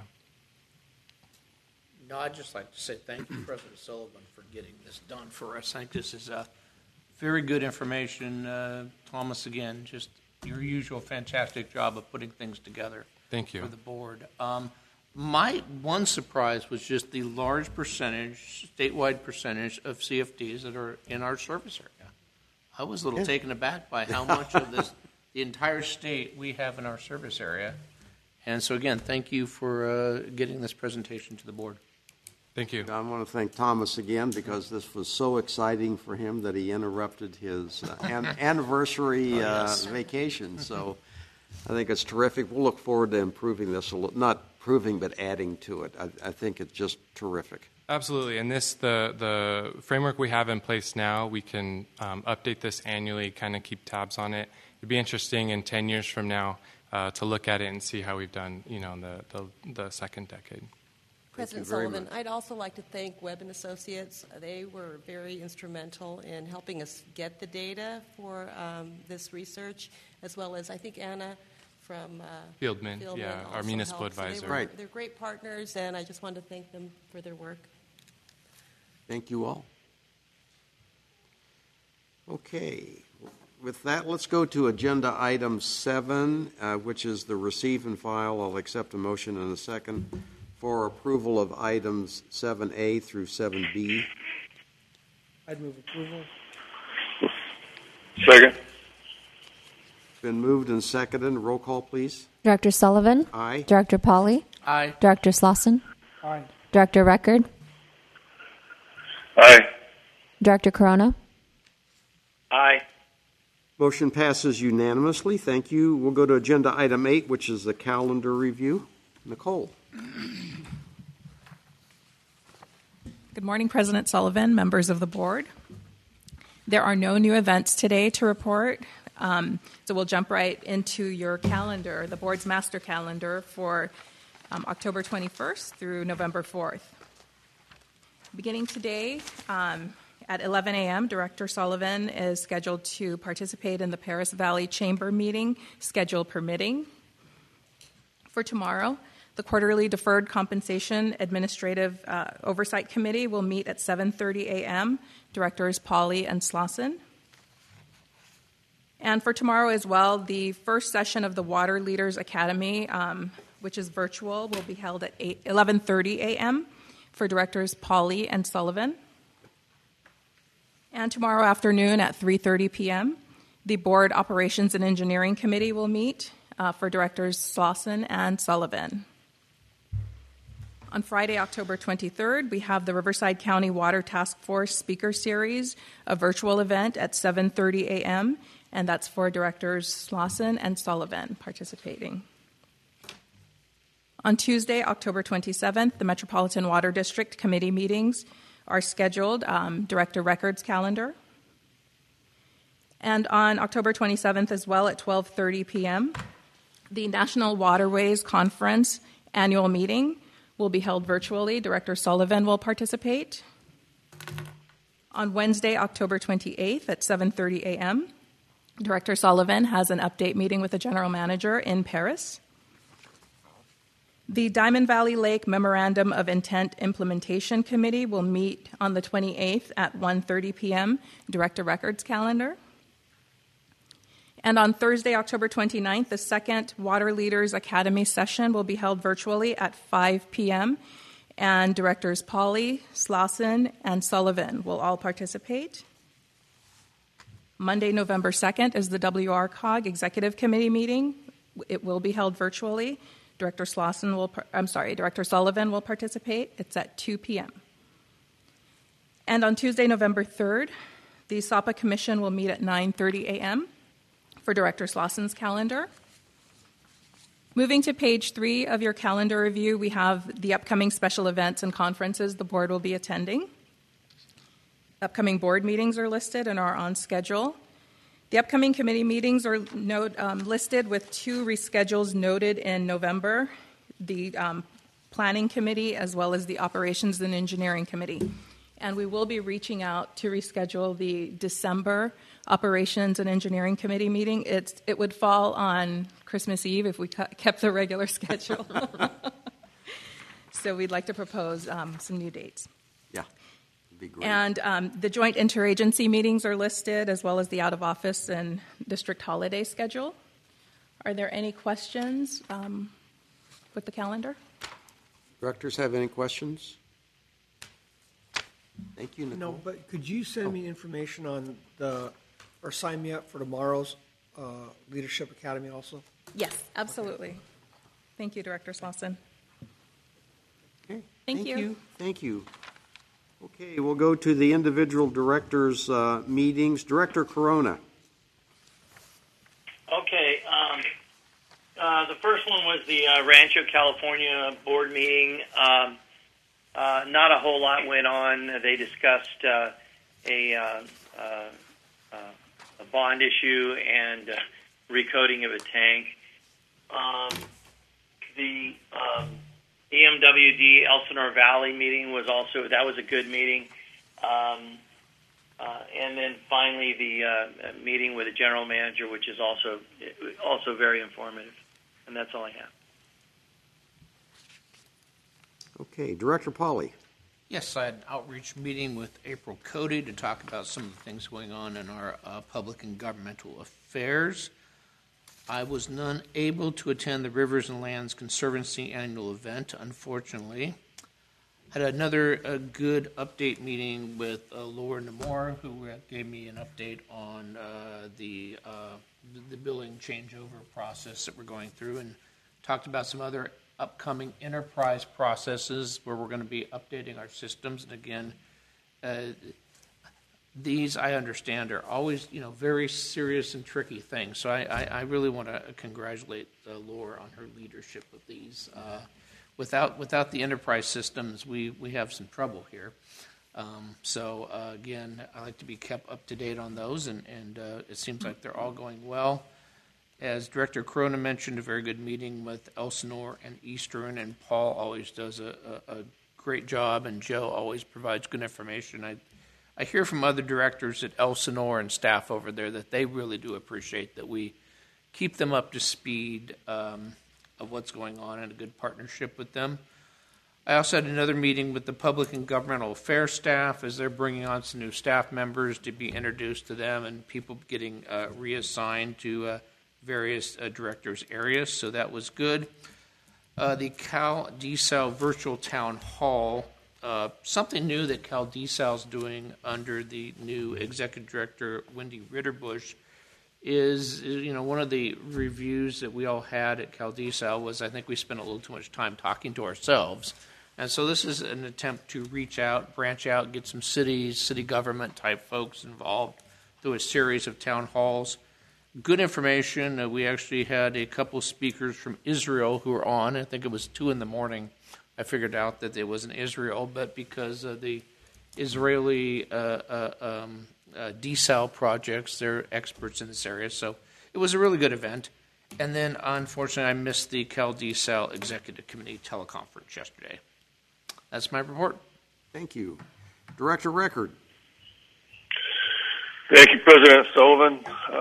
No, I'd just like to say thank you, President Sullivan, for getting this done for us. I think this is very good information. Thomas, again, just your usual fantastic job of putting things together. Thank you. For the board. My one surprise was just the large percentage, statewide percentage of CFDs that are in our service area. I was a little taken aback by how much of the entire state we have in our service area. And so, again, thank you for getting this presentation to the board. Thank you. I want to thank Thomas again because this was so exciting for him that he interrupted his anniversary vacation. So I think it's terrific. We'll look forward to improving this, not improving but adding to it. I think it's just terrific. Absolutely. And the framework we have in place now, we can update this annually, kind of keep tabs on it. It'd be interesting in 10 years from now to look at it and see how we've done, in the second decade. President Sullivan, I'd also like to thank Webb & Associates. They were very instrumental in helping us get the data for this research, as well as, I think, Anna from Fieldman, our municipal advisor. Right. They're great partners, and I just want to thank them for their work. Thank you all. Okay. With that, let's go to agenda item 7, which is the receive and file. I'll accept a motion in a second for approval of items 7A through 7B. I'd move approval. Second. Been moved and seconded. Roll call, please. Director Sullivan? Aye. Director Pauly? Aye. Director Slauson? Aye. Director Record? Aye. Director Corona? Aye. Motion passes unanimously. Thank you. We'll go to agenda item 8, which is the calendar review. Nicole. Good morning, President Sullivan, members of the board. There are no new events today to report, so we'll jump right into your calendar, the board's master calendar for October 21st through November 4th. Beginning today at 11 a.m., Director Sullivan is scheduled to participate in the Paris Valley Chamber meeting, schedule permitting. For tomorrow, the Quarterly Deferred Compensation Administrative Oversight Committee will meet at 7:30 a.m., Directors Pauly and Slauson. And for tomorrow as well, the first session of the Water Leaders Academy, which is virtual, will be held at 11:30 a.m. for Directors Pauly and Sullivan. And tomorrow afternoon at 3:30 p.m., the Board Operations and Engineering Committee will meet for Directors Slauson and Sullivan. On Friday, October 23rd, we have the Riverside County Water Task Force Speaker Series, a virtual event at 7:30 a.m., and that's for Directors Slauson and Sullivan participating. On Tuesday, October 27th, the Metropolitan Water District Committee meetings are scheduled, Director Records calendar. And on October 27th as well at 12:30 p.m., the National Waterways Conference annual meeting will be held virtually. Director Sullivan will participate. On Wednesday, October 28th at 7:30 a.m., Director Sullivan has an update meeting with the General Manager in Paris. The Diamond Valley Lake Memorandum of Intent Implementation Committee will meet on the 28th at 1:30 p.m., Director Records calendar. And on Thursday, October 29th, the second Water Leaders Academy session will be held virtually at 5 p.m., and Directors Pauly, Slauson, and Sullivan will all participate. Monday, November 2nd, is the WRCOG Executive Committee meeting. It will be held virtually. Director Sullivan will participate. It's at 2 p.m. And on Tuesday, November 3rd, the SAPA Commission will meet at 9:30 a.m. for Director Slauson's calendar. Moving to page 3 of your calendar review, we have the upcoming special events and conferences the board will be attending. Upcoming board meetings are listed and are on schedule. The upcoming committee meetings are listed with 2 reschedules noted in November, the Planning Committee as well as the Operations and Engineering Committee. And we will be reaching out to reschedule the December Operations and Engineering Committee meeting. It would fall on Christmas Eve if we kept the regular schedule. So we'd like to propose some new dates. Yeah, it'd be great. And the joint interagency meetings are listed, as well as the out-of-office and district holiday schedule. Are there any questions with the calendar? Directors have any questions? Thank you, Nicole. No, but could you send me information on or sign me up for tomorrow's Leadership Academy also? Yes, absolutely. Thank you, Director Slauson. Okay. Thank you. Thank you. Okay, we'll go to the individual directors' meetings. Director Corona. Okay. The first one was the Rancho California board meeting. Not a whole lot went on. They discussed a bond issue and recoding of a tank. The EMWD Elsinore Valley meeting was a good meeting. And then finally the meeting with the general manager, which is also very informative. And that's all I have. Okay, Director Pauly. Yes, I had an outreach meeting with April Cody to talk about some of the things going on in our public and governmental affairs. I was unable to attend the Rivers and Lands Conservancy annual event, unfortunately. Had another good update meeting with Laura Namor, who gave me an update on the billing changeover process that we're going through, and talked about some other upcoming enterprise processes where we're going to be updating our systems. And again, these, I understand, are always, very serious and tricky things. So I really want to congratulate Laura on her leadership of these. Without the enterprise systems, we have some trouble here. So again, I like to be kept up to date on those, and it seems like they're all going well. As Director Corona mentioned, a very good meeting with Elsinore and Eastern, and Paul always does a great job, and Joe always provides good information. I hear from other directors at Elsinore and staff over there that they really do appreciate that we keep them up to speed of what's going on and a good partnership with them. I also had another meeting with the Public and Governmental Affairs staff as they're bringing on some new staff members to be introduced to them and people getting reassigned to various directors' areas, so that was good. The Cal DeSal Virtual Town Hall, something new that Cal DeSal's doing under the new Executive Director, Wendy Ritterbusch, is one of the reviews that we all had at Cal DeSal was I think we spent a little too much time talking to ourselves. And so this is an attempt to reach out, branch out, get some city government type folks involved through a series of town halls. Good information. We actually had a couple speakers from Israel who were on. I think it was 2 a.m. I figured out that it was in Israel, but because of the Israeli desal projects, they're experts in this area. So it was a really good event. And then, unfortunately, I missed the Cal DeSal Executive Committee teleconference yesterday. That's my report. Thank you. Director Record. Thank you, President Sullivan.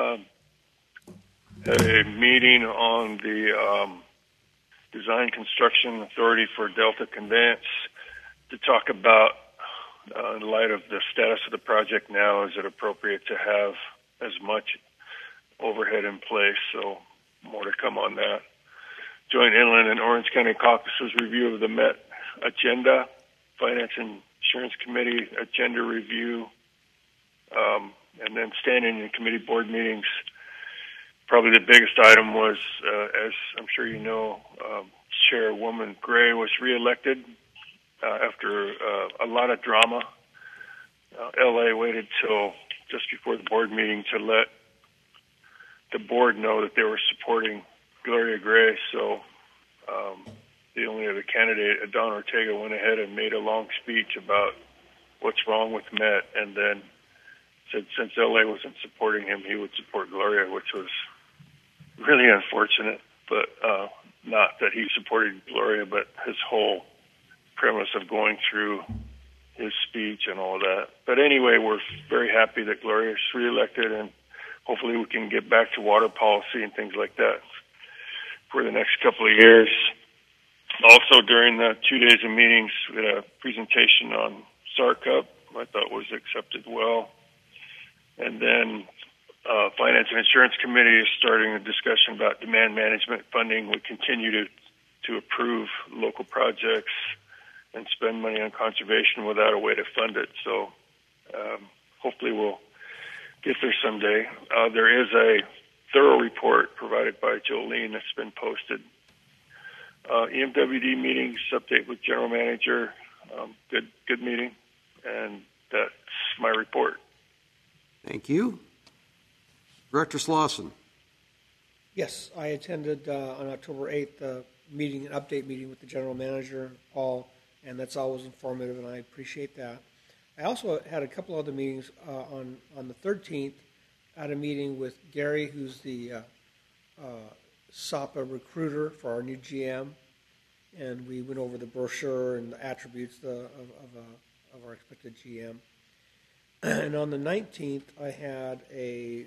Had a meeting on the Design Construction Authority for Delta Conveyance to talk about, in light of the status of the project now, is it appropriate to have as much overhead in place? So more to come on that. Joint Inland and Orange County Caucus's review of the Met agenda, Finance and Insurance Committee agenda review, and then standing in committee board meetings. Probably the biggest item was, as I'm sure you know, Chairwoman Gray was reelected after a lot of drama. LA waited till just before the board meeting to let the board know that they were supporting Gloria Gray. So the only other candidate, Don Ortega, went ahead and made a long speech about what's wrong with Met, and then said since LA wasn't supporting him, he would support Gloria, which was really unfortunate, but not that he supported Gloria, but his whole premise of going through his speech and all of that. But anyway, we're very happy that Gloria's reelected, and hopefully we can get back to water policy and things like that for the next couple of years. Also, during the 2 days of meetings, we had a presentation on SARCUP. I thought was accepted well. And then Finance and Insurance Committee is starting a discussion about demand management funding. We continue to approve local projects and spend money on conservation without a way to fund it. So hopefully we'll get there someday. There is a thorough report provided by Jolene that's been posted. EMWD meetings, update with General Manager, good meeting, and that's my report. Thank you. Director Slauson. Yes, I attended on October 8th the meeting, an update meeting with the General Manager, Paul, and that's always informative, and I appreciate that. I also had a couple other meetings on the 13th. I had a meeting with Gary, who's the SAPA recruiter for our new GM, and we went over the brochure and the attributes of our expected GM. And on the 19th, I had a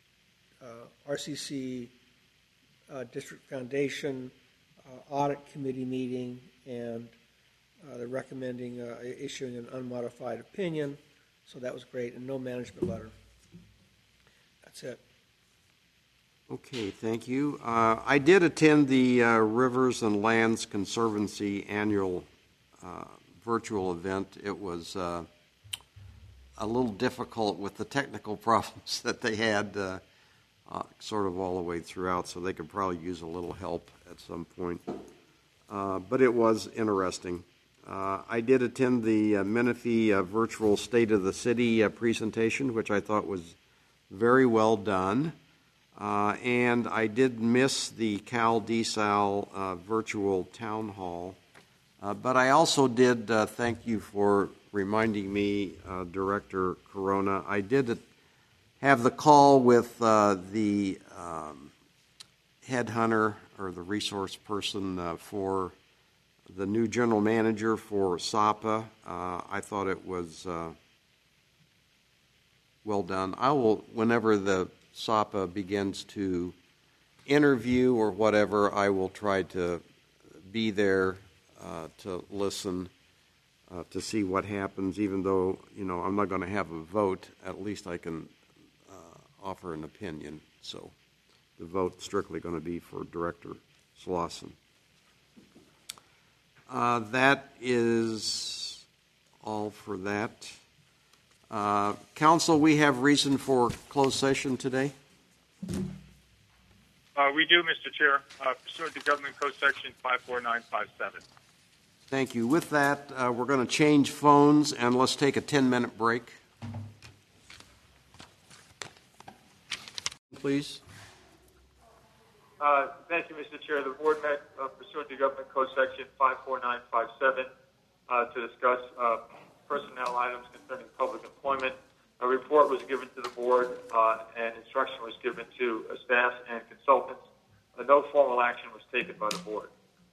RCC District Foundation Audit Committee meeting, and they're recommending issuing an unmodified opinion, so that was great, and no management letter. That's it. Okay, thank you. I did attend the Rivers and Lands Conservancy annual virtual event. It was a little difficult with the technical problems that they had sort of all the way throughout, so they could probably use a little help at some point. But it was interesting. I did attend the Menifee virtual State of the City presentation, which I thought was very well done. And I did miss the Cal DeSal virtual town hall. But I also did thank you for reminding me, Director Corona. I did have the call with the headhunter or the resource person for the new general manager for SAPA. I thought it was well done. I will, whenever the SAPA begins to interview or whatever, I will try to be there to listen to see what happens. Even though, I'm not going to have a vote, at least I can offer an opinion. So the vote's strictly going to be for Director Slauson. That is all for that. Council, we have reason for closed session today? We do, Mr. Chair, pursuant to Government Code Section 54957. Thank you. With that, we're going to change phones, and let's take a 10-minute break. Please. Thank you, Mr. Chair. The board met pursuant to Government Code Section 54957 to discuss personnel items concerning public employment. A report was given to the board and instruction was given to staff and consultants. No formal action was taken by the board.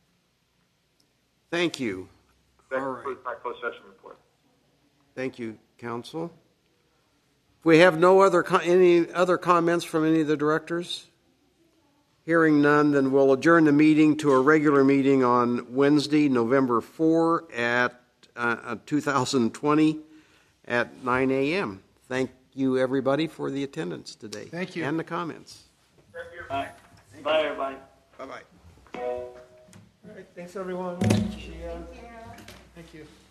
Thank you. That concludes my closed session report. Thank you, Council. If we have no any other comments from any of the directors? Hearing none, then we'll adjourn the meeting to a regular meeting on Wednesday, November 4 at 2020 at 9 a.m. Thank you, everybody, for the attendance today. Thank you. And the comments. Thank you. Bye. Bye, everybody. Bye-bye. All right, thanks, everyone. Thank you.